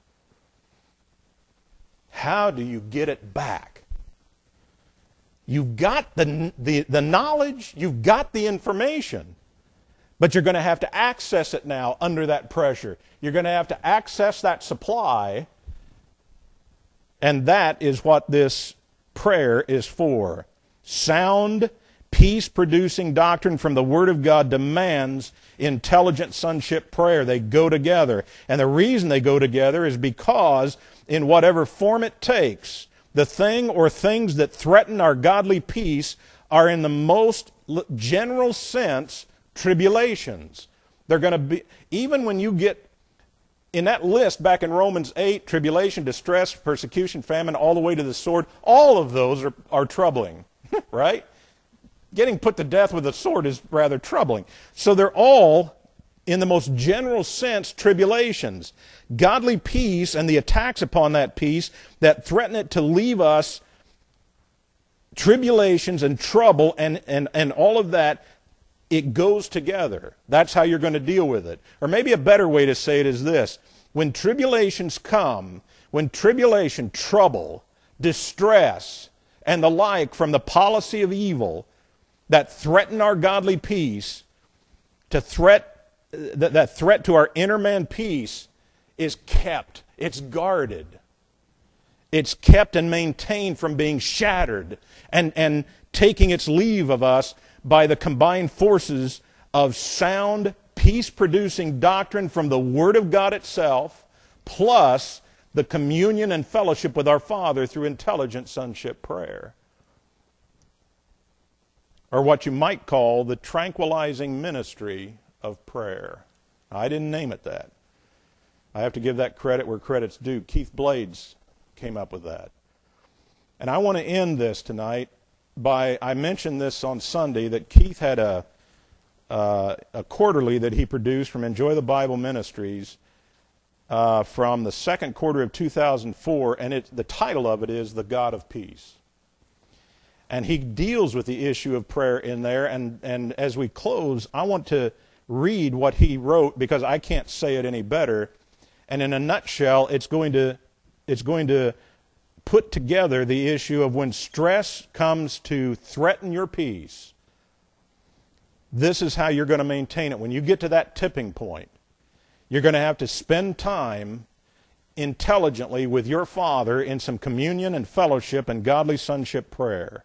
How do you get it back? You've got the, the, the knowledge, you've got the information, but you're going to have to access it now under that pressure. You're going to have to access that supply, and that is what this prayer is for. Sound, peace-producing doctrine from the Word of God demands intelligent sonship prayer. They go together. And the reason they go together is because in whatever form it takes, the thing or things that threaten our godly peace are in the most general sense tribulations. They're going to be, even when you get in that list back in Romans eight, tribulation, distress, persecution, famine, all the way to the sword, all of those are, are troubling, right? Getting put to death with a sword is rather troubling. So they're all, in the most general sense, tribulations. Godly peace and the attacks upon that peace that threaten it to leave us tribulations and trouble and, and, and all of that, it goes together. That's how you're going to deal with it. Or maybe a better way to say it is this. When tribulations come, when tribulation, trouble, distress, and the like from the policy of evil that threaten our godly peace, to threat, that, that threat to our inner man peace is kept. It's guarded. It's kept and maintained from being shattered and, and taking its leave of us by the combined forces of sound, peace-producing doctrine from the Word of God itself, plus the communion and fellowship with our Father through intelligent sonship prayer. Or what you might call the tranquilizing ministry of prayer. I didn't name it that. I have to give that credit where credit's due. Keith Blades came up with that. And I want to end this tonight by, I mentioned this on Sunday, that Keith had a, uh, a quarterly that he produced from Enjoy the Bible Ministries uh, from the second quarter of two thousand four, and it, the title of it is The God of Peace. And he deals with the issue of prayer in there, and, and as we close, I want to read what he wrote because I can't say it any better. And in a nutshell, it's going to, it's going to put together the issue of when stress comes to threaten your peace, this is how you're going to maintain it. When you get to that tipping point, you're going to have to spend time intelligently with your Father in some communion and fellowship and godly sonship prayer.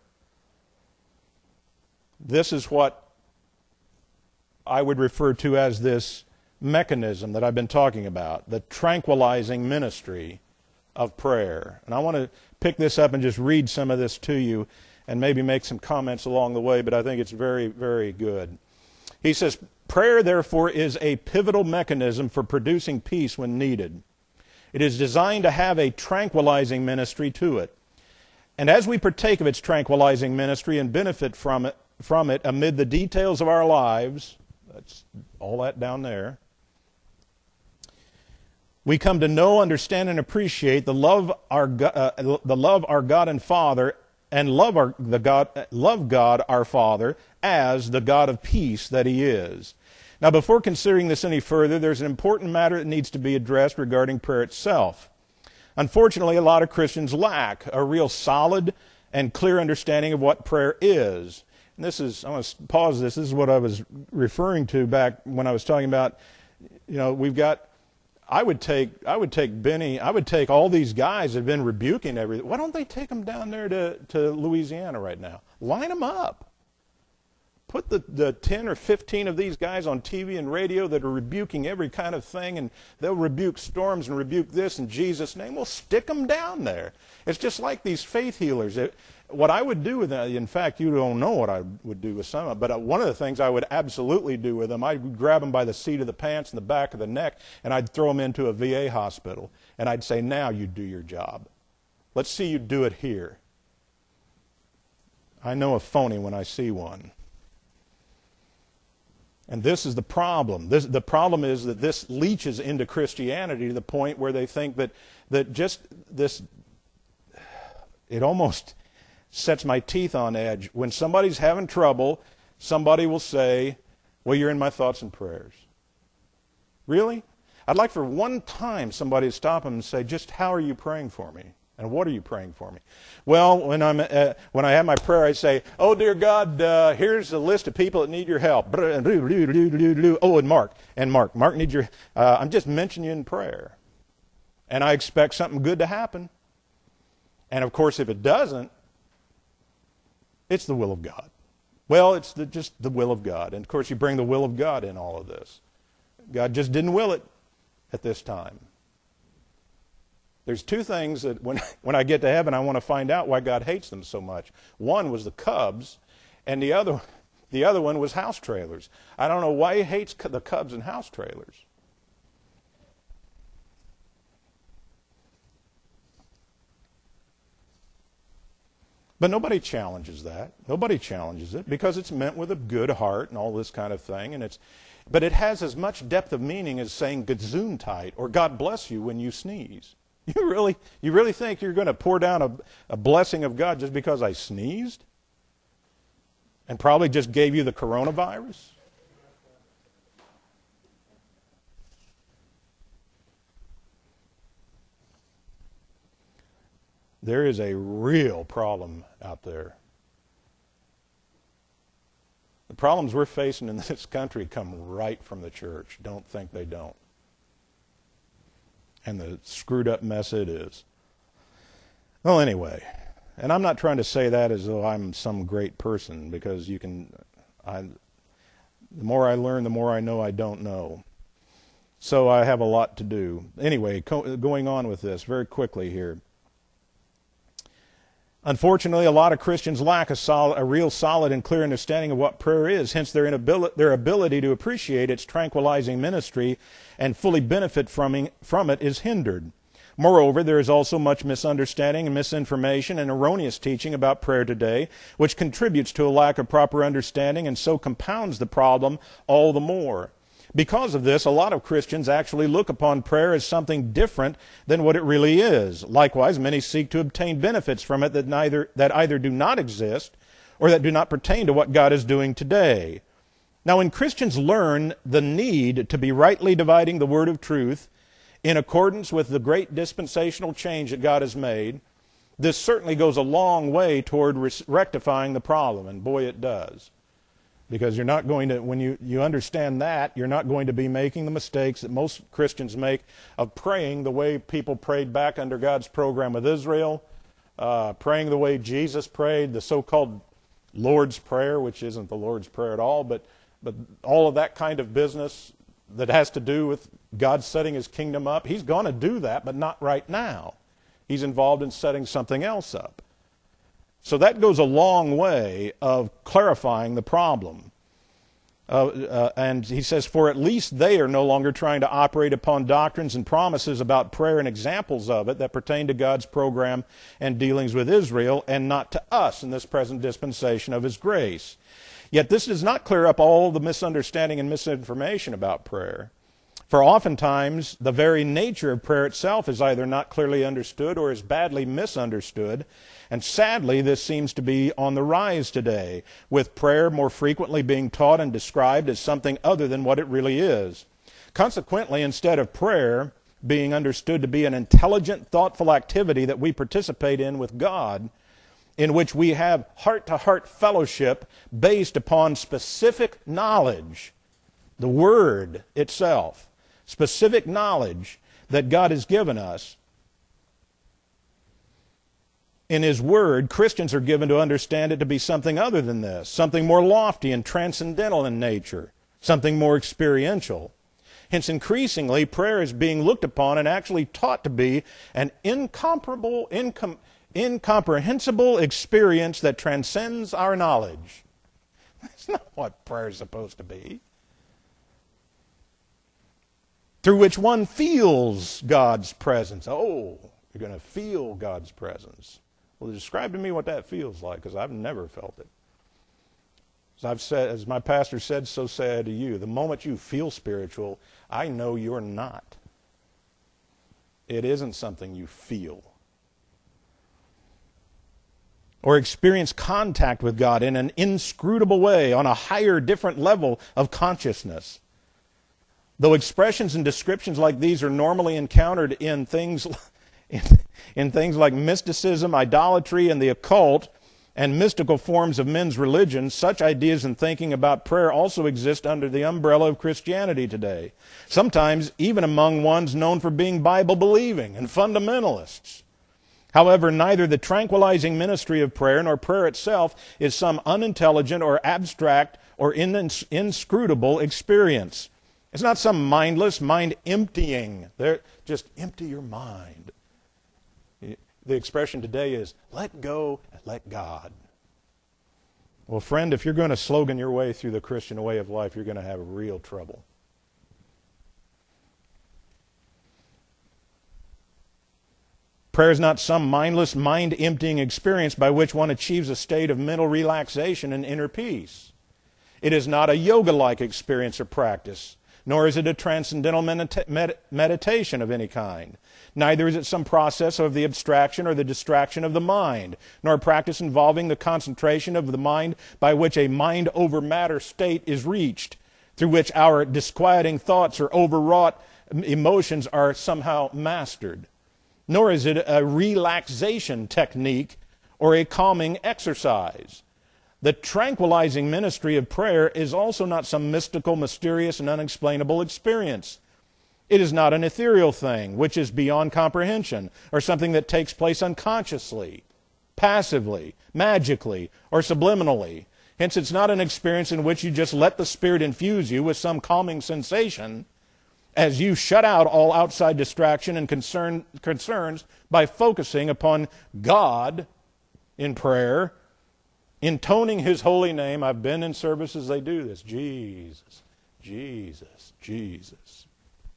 This is what I would refer to as this mechanism that I've been talking about, the tranquilizing ministry of prayer. And I want to pick this up and just read some of this to you and maybe make some comments along the way, but I think it's very, very good. He says, prayer, therefore, is a pivotal mechanism for producing peace when needed. It is designed to have a tranquilizing ministry to it. And as we partake of its tranquilizing ministry and benefit from it, from it amid the details of our lives, that's all that down there, we come to know, understand, and appreciate the love our uh, the love our God and Father, and love our the God love God our Father as the God of peace that He is. Now, before considering this any further, there's an important matter that needs to be addressed regarding prayer itself. Unfortunately, a lot of Christians lack a real solid and clear understanding of what prayer is. And this is, I want to pause this. This is what I was referring to back when I was talking about, you know, we've got. I would take I would take Benny, I would take all these guys that have been rebuking everything. Why don't they take them down there to, to Louisiana right now? Line them up. Put the, the ten or fifteen of these guys on T V and radio that are rebuking every kind of thing, and they'll rebuke storms and rebuke this in Jesus' name. We'll stick them down there. It's just like these faith healers. It, what I would do with them, in fact, you don't know what I would do with some of them, but one of the things I would absolutely do with them, I'd grab them by the seat of the pants and the back of the neck, and I'd throw them into a V A hospital. And I'd say, now you do your job. Let's see you do it here. I know a phony when I see one. And this is the problem. This, the problem is that this leaches into Christianity to the point where they think that, that just this, it almost sets my teeth on edge. When somebody's having trouble, somebody will say, Well, you're in my thoughts and prayers. Really? I'd like for one time somebody to stop them and say, just how are you praying for me? And what are you praying for me? Well, when I'm uh, when I have my prayer, I say, oh, dear God, uh, here's a list of people that need your help. Oh, and Mark. And Mark. Mark needs your... Uh, I'm just mentioning you in prayer. And I expect something good to happen. And, of course, if it doesn't, it's the will of God. Well, it's the, just the will of God. And, of course, you bring the will of God in all of this. God just didn't will it at this time. There's two things that when, when I get to heaven, I want to find out why God hates them so much. One was the Cubs, and the other, the other one was house trailers. I don't know why he hates the Cubs and house trailers. But nobody challenges that. Nobody challenges it because it's meant with a good heart and all this kind of thing. And it's, but it has as much depth of meaning as saying Gesundheit or God bless you when you sneeze. You really, you really think you're going to pour down a, a blessing of God just because I sneezed? And probably just gave you the coronavirus? There is a real problem out there. The problems we're facing in this country come right from the church. Don't think they don't. And the screwed up mess it is. Well, anyway, and I'm not trying to say that as though I'm some great person, because you can, I, the more I learn, the more I know I don't know. So I have a lot to do. Anyway, co- going on with this very quickly here. Unfortunately, a lot of Christians lack a, solid, a real solid and clear understanding of what prayer is, hence their, inability, their ability to appreciate its tranquilizing ministry and fully benefit from, from it is hindered. Moreover, there is also much misunderstanding and misinformation and erroneous teaching about prayer today, which contributes to a lack of proper understanding and so compounds the problem all the more. Because of this, a lot of Christians actually look upon prayer as something different than what it really is. Likewise, many seek to obtain benefits from it that neither that either do not exist or that do not pertain to what God is doing today. Now, when Christians learn the need to be rightly dividing the word of truth in accordance with the great dispensational change that God has made, this certainly goes a long way toward rectifying the problem, and boy, it does. Because you're not going to, when you, you understand that, you're not going to be making the mistakes that most Christians make of praying the way people prayed back under God's program with Israel, uh, praying the way Jesus prayed, the so-called Lord's Prayer, which isn't the Lord's Prayer at all, but, but all of that kind of business that has to do with God setting His kingdom up. He's going to do that, but not right now. He's involved in setting something else up. So that goes a long way of clarifying the problem. Uh, uh, and he says, for at least they are no longer trying to operate upon doctrines and promises about prayer and examples of it that pertain to God's program and dealings with Israel and not to us in this present dispensation of His grace. Yet this does not clear up all the misunderstanding and misinformation about prayer. For oftentimes, the very nature of prayer itself is either not clearly understood or is badly misunderstood. And sadly, this seems to be on the rise today, with prayer more frequently being taught and described as something other than what it really is. Consequently, instead of prayer being understood to be an intelligent, thoughtful activity that we participate in with God, in which we have heart-to-heart fellowship based upon specific knowledge, the Word itself, specific knowledge that God has given us. In His Word, Christians are given to understand it to be something other than this, something more lofty and transcendental in nature, something more experiential. Hence, increasingly, prayer is being looked upon and actually taught to be an incomparable, incom- incomprehensible experience that transcends our knowledge. That's not what prayer is supposed to be. Through which one feels God's presence. Oh, you're going to feel God's presence. Well, describe to me what that feels like, because I've never felt it. As I've said, as my pastor said, so say I to you. The moment you feel spiritual, I know you're not. It isn't something you feel. or experience contact with God in an inscrutable way on a higher, different level of consciousness. Though expressions and descriptions like these are normally encountered in things, in, in things like mysticism, idolatry, and the occult, and mystical forms of men's religion, such ideas and thinking about prayer also exist under the umbrella of Christianity today. Sometimes even among ones known for being Bible-believing and fundamentalists. However, neither the tranquilizing ministry of prayer nor prayer itself is some unintelligent or abstract or inscrutable experience. It's not some mindless, mind-emptying. They're just empty your mind. The expression today is, let go and let God. Well, friend, if you're going to slogan your way through the Christian way of life, you're going to have real trouble. Prayer is not some mindless, mind-emptying experience by which one achieves a state of mental relaxation and inner peace. It is not a yoga-like experience or practice, nor is it a transcendental medita- med- meditation of any kind. Neither is it some process of the abstraction or the distraction of the mind, nor a practice involving the concentration of the mind by which a mind over matter state is reached, through which our disquieting thoughts or overwrought emotions are somehow mastered. Nor is it a relaxation technique or a calming exercise. The tranquilizing ministry of prayer is also not some mystical, mysterious, and unexplainable experience. It is not an ethereal thing, which is beyond comprehension, or something that takes place unconsciously, passively, magically, or subliminally. Hence, it's not an experience in which you just let the Spirit infuse you with some calming sensation as you shut out all outside distraction and concern, concerns by focusing upon God in prayer, intoning His holy name. I've been in services they do this. Jesus, Jesus, Jesus.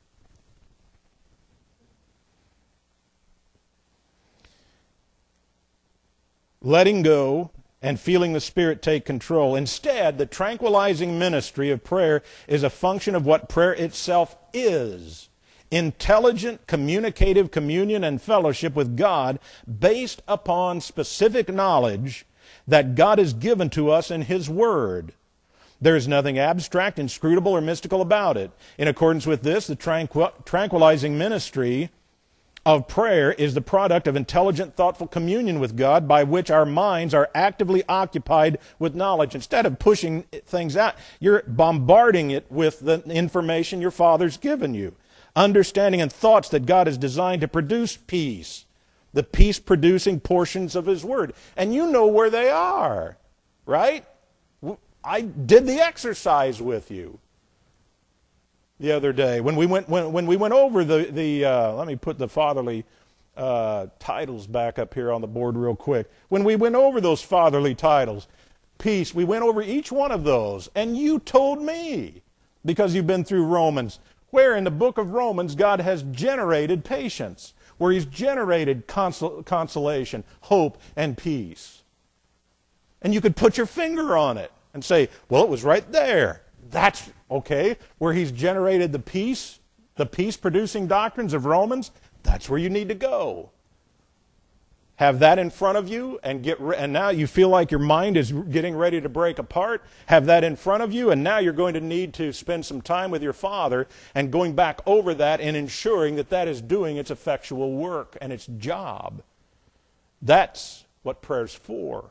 Letting go and feeling the Spirit take control. Instead, the tranquilizing ministry of prayer is a function of what prayer itself is. Intelligent, communicative communion and fellowship with God based upon specific knowledge that God has given to us in His Word. There is nothing abstract, inscrutable, or mystical about it. In accordance with this, the tranquil- tranquilizing ministry of prayer is the product of intelligent, thoughtful communion with God by which our minds are actively occupied with knowledge. Instead of pushing things out, you're bombarding it with the information your Father's given you. Understanding and thoughts that God has designed to produce peace. The peace-producing portions of His Word. And you know where they are, right? I did the exercise with you the other day when we went when, when we went over the the uh, let me put the fatherly uh, titles back up here on the board real quick. When we went over those fatherly titles, peace, we went over each one of those, and you told me, because you've been through Romans, where in the book of Romans God has generated patience, where He's generated consol- consolation, hope, and peace. And you could put your finger on it and say, well, it was right there. That's okay. Where He's generated the peace, the peace-producing doctrines of Romans, that's where you need to go. Have that in front of you, and get re- and now you feel like your mind is getting ready to break apart. Have that in front of you, and now you're going to need to spend some time with your Father and going back over that and ensuring that that is doing its effectual work and its job. That's what prayer's for.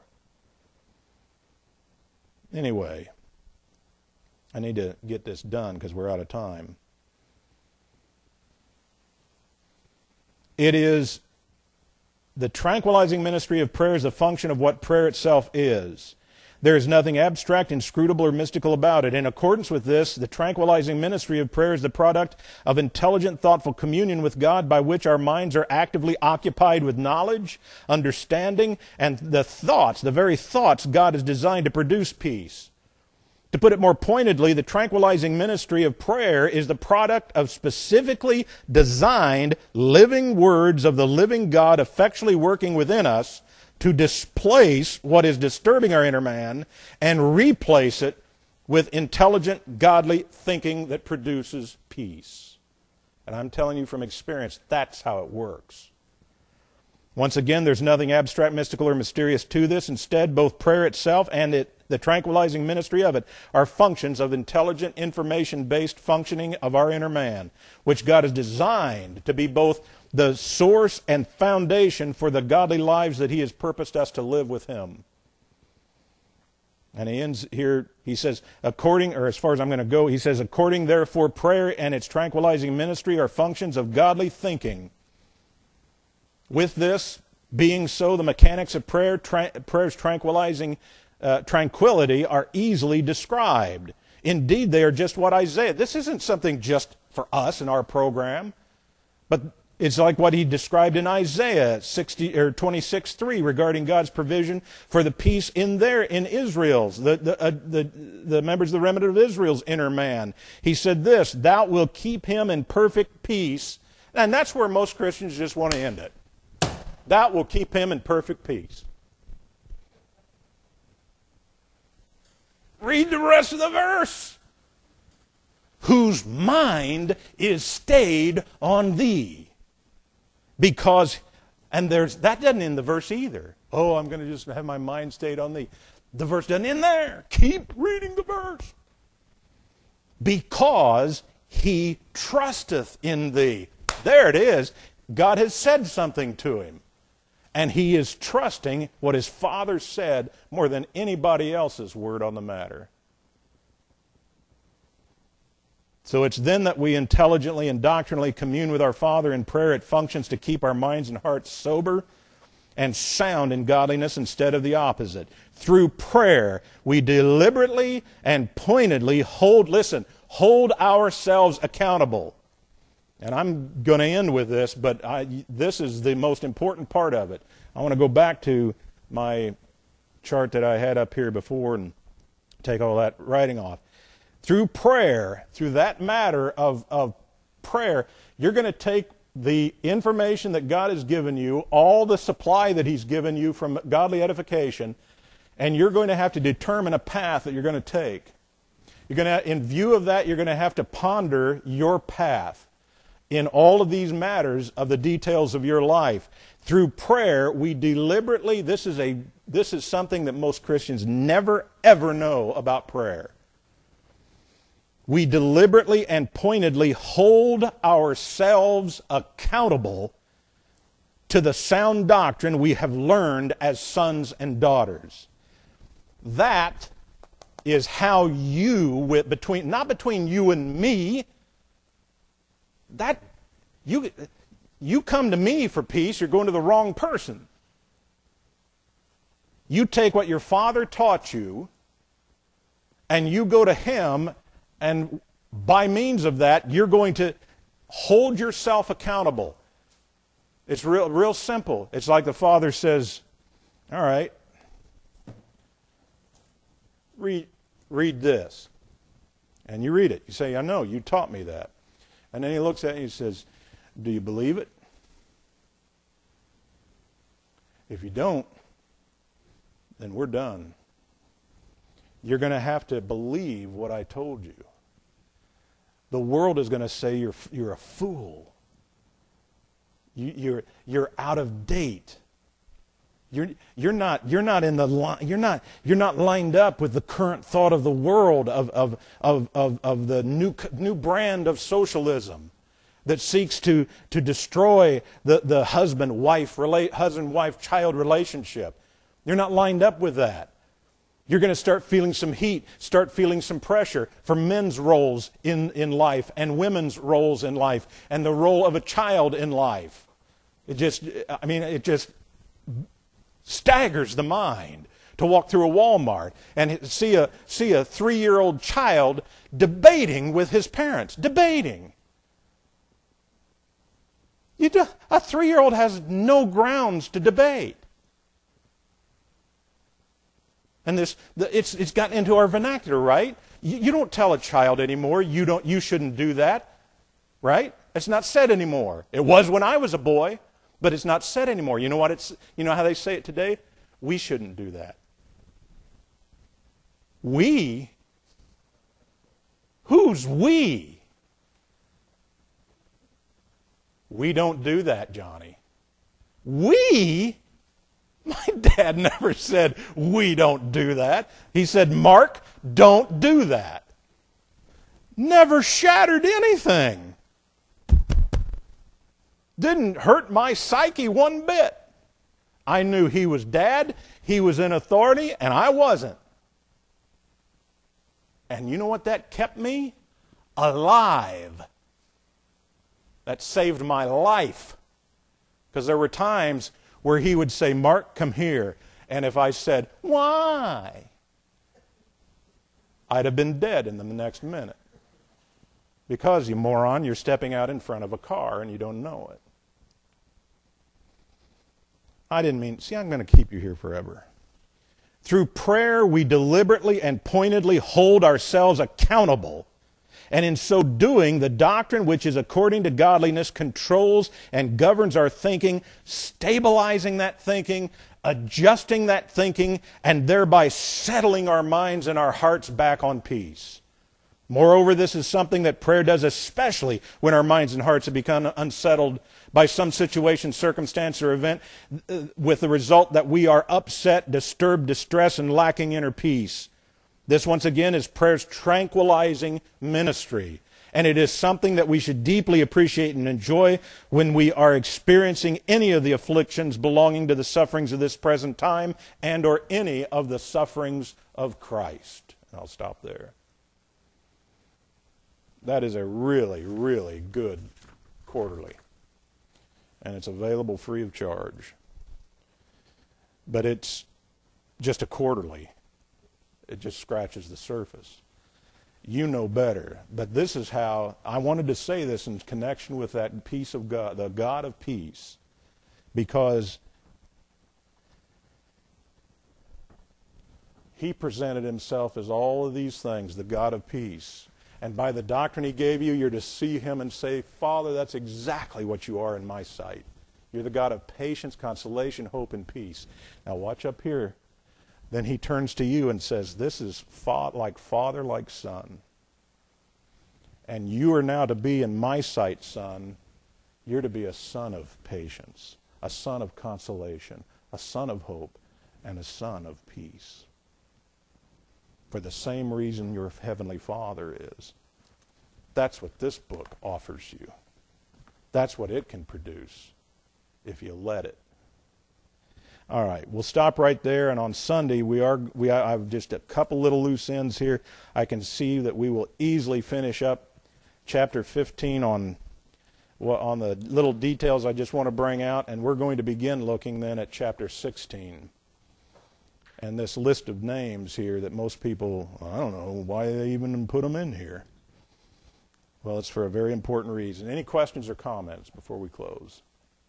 Anyway, I need to get this done because we're out of time. It is the tranquilizing ministry of prayer is a function of what prayer itself is. There is nothing abstract, inscrutable, or mystical about it. In accordance with this, the tranquilizing ministry of prayer is the product of intelligent, thoughtful communion with God by which our minds are actively occupied with knowledge, understanding, and the thoughts, the very thoughts God has designed to produce peace. To put it more pointedly, the tranquilizing ministry of prayer is the product of specifically designed living words of the living God effectually working within us to displace what is disturbing our inner man and replace it with intelligent, godly thinking that produces peace. And I'm telling you from experience, that's how it works. Once again, there's nothing abstract, mystical, or mysterious to this. Instead, both prayer itself and it, the tranquilizing ministry of it are functions of intelligent, information-based functioning of our inner man, which God has designed to be both the source and foundation for the godly lives that He has purposed us to live with Him. And he ends here, he says, according, or as far as I'm going to go, he says, according therefore prayer and its tranquilizing ministry are functions of godly thinking. With this being so, the mechanics of prayer, tra- prayer's tranquilizing uh, tranquility are easily described. Indeed, they are just what Isaiah, this isn't something just for us in our program, but it's like what he described in Isaiah sixty or twenty-six three regarding God's provision for the peace in there in Israel's, the the, uh, the the members of the remnant of Israel's inner man. He said this, "Thou wilt keep him in perfect peace," and that's where most Christians just want to end it. That will keep him in perfect peace. Read the rest of the verse. Whose mind is stayed on thee. Because, and there's that doesn't end the verse either. Oh, I'm going to just have my mind stayed on thee. The verse doesn't end there. Keep reading the verse. Because he trusteth in thee. There it is. God has said something to him. And he is trusting what his Father said more than anybody else's word on the matter. So it's then that we intelligently and doctrinally commune with our Father in prayer. It functions to keep our minds and hearts sober and sound in godliness instead of the opposite. Through prayer, we deliberately and pointedly hold, listen, hold ourselves accountable. And I'm going to end with this, but I, this is the most important part of it. I want to go back to my chart that I had up here before and take all that writing off. Through prayer, through that matter of, of prayer, you're going to take the information that God has given you, all the supply that He's given you from godly edification, and you're going to have to determine a path that you're going to take. You're going to, in view of that, you're going to have to ponder your path in all of these matters of the details of your life. Through prayer, we deliberately, this is a this is something that most Christians never ever know about prayer. We deliberately and pointedly hold ourselves accountable to the sound doctrine we have learned as sons and daughters. That is how you, with, between not between you and me, that you you come to me for peace, you're going to the wrong person. You take what your Father taught you, and you go to Him, and by means of that, you're going to hold yourself accountable. It's real, real simple. It's like the Father says, all right, read, read this. And you read it. You say, I know, you taught me that. And then He looks at you and He says, do you believe it? If you don't, then we're done. You're going to have to believe what I told you. The world is going to say you're you're a fool. You, you're you're out of date. You're you're not you're not in the li- you're not you're not lined up with the current thought of the world of of of of, of the new new brand of socialism that seeks to to destroy the the husband wife relate husband wife child relationship. You're not lined up with that. You're going to start feeling some heat, start feeling some pressure for men's roles in, in life and women's roles in life and the role of a child in life. It just, I mean, it just staggers the mind to walk through a Walmart and see a, see a three-year-old child debating with his parents. Debating. You do, a three-year-old has no grounds to debate. And this, it's it's gotten into our vernacular, right? You, you don't tell a child anymore, you don't, you shouldn't do that, right? It's not said anymore. It was when I was a boy, but it's not said anymore. You know what it's? You know how they say it today? We shouldn't do that. We? Who's we? We don't do that, Johnny. We? My dad never said, we don't do that. He said, Mark, don't do that. Never shattered anything. Didn't hurt my psyche one bit. I knew he was dad, he was in authority, and I wasn't. And you know what that kept me? Alive. That saved my life. Because there were times where he would say, Mark, come here. And if I said, why? I'd have been dead in the next minute. Because, you moron, you're stepping out in front of a car and you don't know it. I didn't mean, see, I'm going to keep you here forever. Through prayer, we deliberately and pointedly hold ourselves accountable. And in so doing, the doctrine which is according to godliness controls and governs our thinking, stabilizing that thinking, adjusting that thinking, and thereby settling our minds and our hearts back on peace. Moreover, this is something that prayer does especially when our minds and hearts have become unsettled by some situation, circumstance, or event, with the result that we are upset, disturbed, distressed, and lacking inner peace. This, once again, is prayer's tranquilizing ministry. And it is something that we should deeply appreciate and enjoy when we are experiencing any of the afflictions belonging to the sufferings of this present time and or any of the sufferings of Christ. And I'll stop there. That is a really, really good quarterly. And it's available free of charge. But it's just a quarterly. It just scratches the surface. You know better. But this is how, I wanted to say this in connection with that peace of God, the God of peace. Because he presented himself as all of these things, the God of peace. And by the doctrine he gave you, you're to see him and say, Father, that's exactly what you are in my sight. You're the God of patience, consolation, hope, and peace. Now watch up here. Then he turns to you and says, this is fa- like father, like son. And you are now to be in my sight, son. You're to be a son of patience, a son of consolation, a son of hope, and a son of peace. For the same reason your heavenly Father is. That's what this book offers you. That's what it can produce if you let it. All right, we'll stop right there, and on Sunday we are we I have just a couple little loose ends here. I can see that we will easily finish up chapter fifteen on well, on the little details I just want to bring out, and we're going to begin looking then at chapter sixteen. And this list of names here that most people, I don't know why they even put them in here. Well, it's for a very important reason. Any questions or comments before we close?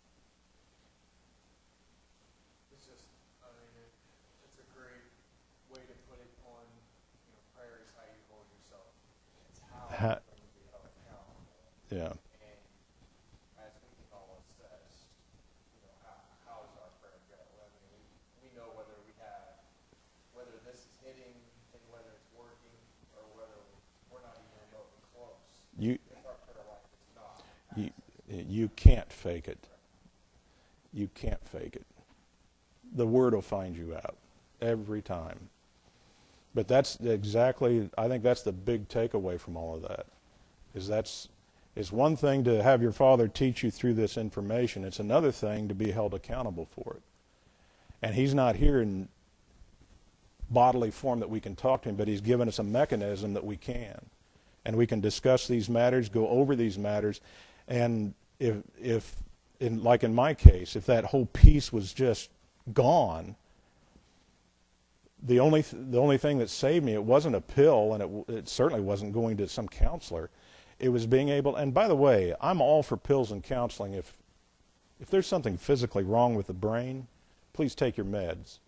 It's just, I mean, it, it's a great way to put it on, you know, prayer is how you hold yourself. It's how Ha- you're going to be held accountable. Yeah. And as we can almost says, you know, how, how does our prayer go? I mean, we, we know whether we have, whether this is hitting and whether it's working or whether we're not even remotely close. You, If our prayer life is not. you, you can't fake it. You can't fake it. The Word will find you out every time. But that's exactly, I think that's the big takeaway from all of that. Is that's, it's one thing to have your Father teach you through this information. It's another thing to be held accountable for it. And He's not here in bodily form that we can talk to Him, but He's given us a mechanism that we can. And we can discuss these matters, go over these matters, and if, if in, like in my case, if that whole piece was just gone, the only th- the only thing that saved me, it wasn't a pill, and it, it certainly wasn't going to some counselor. It was being able, and by the way, I'm all for pills and counseling. If if there's something physically wrong with the brain, please take your meds.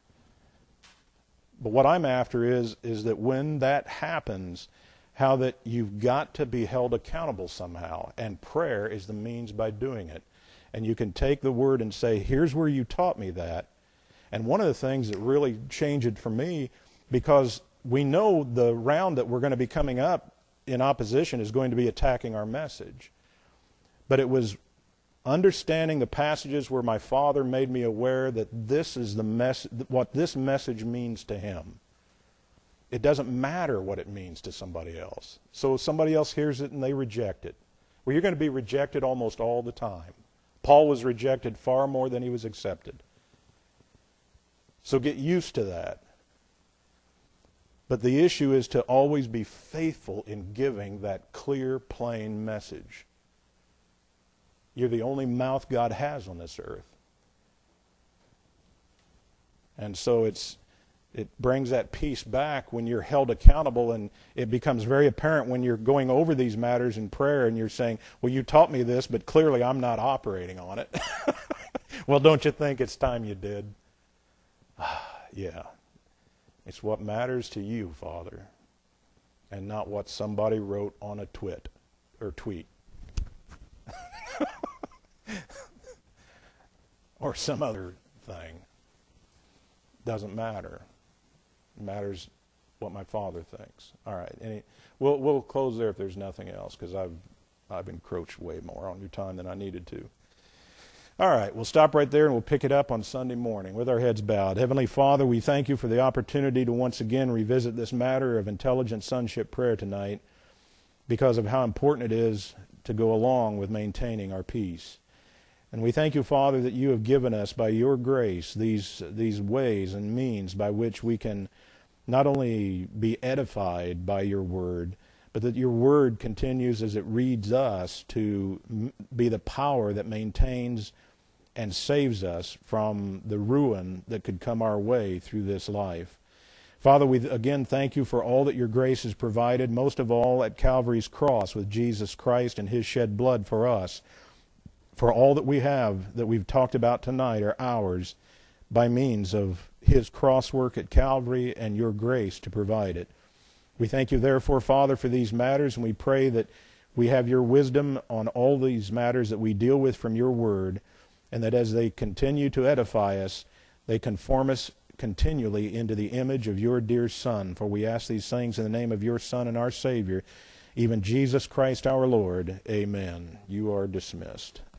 But what I'm after is is that when that happens, how that you've got to be held accountable somehow, and prayer is the means by doing it. And you can take the Word and say, here's where you taught me that. And one of the things that really changed it for me, because we know the round that we're going to be coming up in opposition is going to be attacking our message. But it was understanding the passages where my Father made me aware that this is the mess, what this message means to him. It doesn't matter what it means to somebody else. So if somebody else hears it and they reject it, well, you're going to be rejected almost all the time. Paul was rejected far more than he was accepted. So get used to that. But the issue is to always be faithful in giving that clear, plain message. You're the only mouth God has on this earth. And so it's it brings that peace back when you're held accountable, and it becomes very apparent when you're going over these matters in prayer and you're saying, well, you taught me this, but clearly I'm not operating on it. Well, don't you think it's time you did? Yeah. It's what matters to you, Father, and not what somebody wrote on a twit or tweet. Or some other thing. Doesn't matter. It matters what my Father thinks. All right. Any, we'll we'll close there if there's nothing else, because I've I've encroached way more on your time than I needed to. All right, we'll stop right there and we'll pick it up on Sunday morning with our heads bowed. Heavenly Father, we thank you for the opportunity to once again revisit this matter of intelligent sonship prayer tonight, because of how important it is to go along with maintaining our peace. And we thank you, Father, that you have given us by your grace these these ways and means by which we can not only be edified by your word, but that your word continues as it reads us to be the power that maintains and saves us from the ruin that could come our way through this life. Father, we again thank you for all that your grace has provided, most of all at Calvary's cross with Jesus Christ and his shed blood for us. For all that we have that we've talked about tonight are ours by means of his cross work at Calvary and your grace to provide it. We thank you, therefore, Father, for these matters, and we pray that we have your wisdom on all these matters that we deal with from your word, and that as they continue to edify us, they conform us continually into the image of your dear Son. For we ask these things in the name of your Son and our Savior, even Jesus Christ our Lord. Amen. You are dismissed.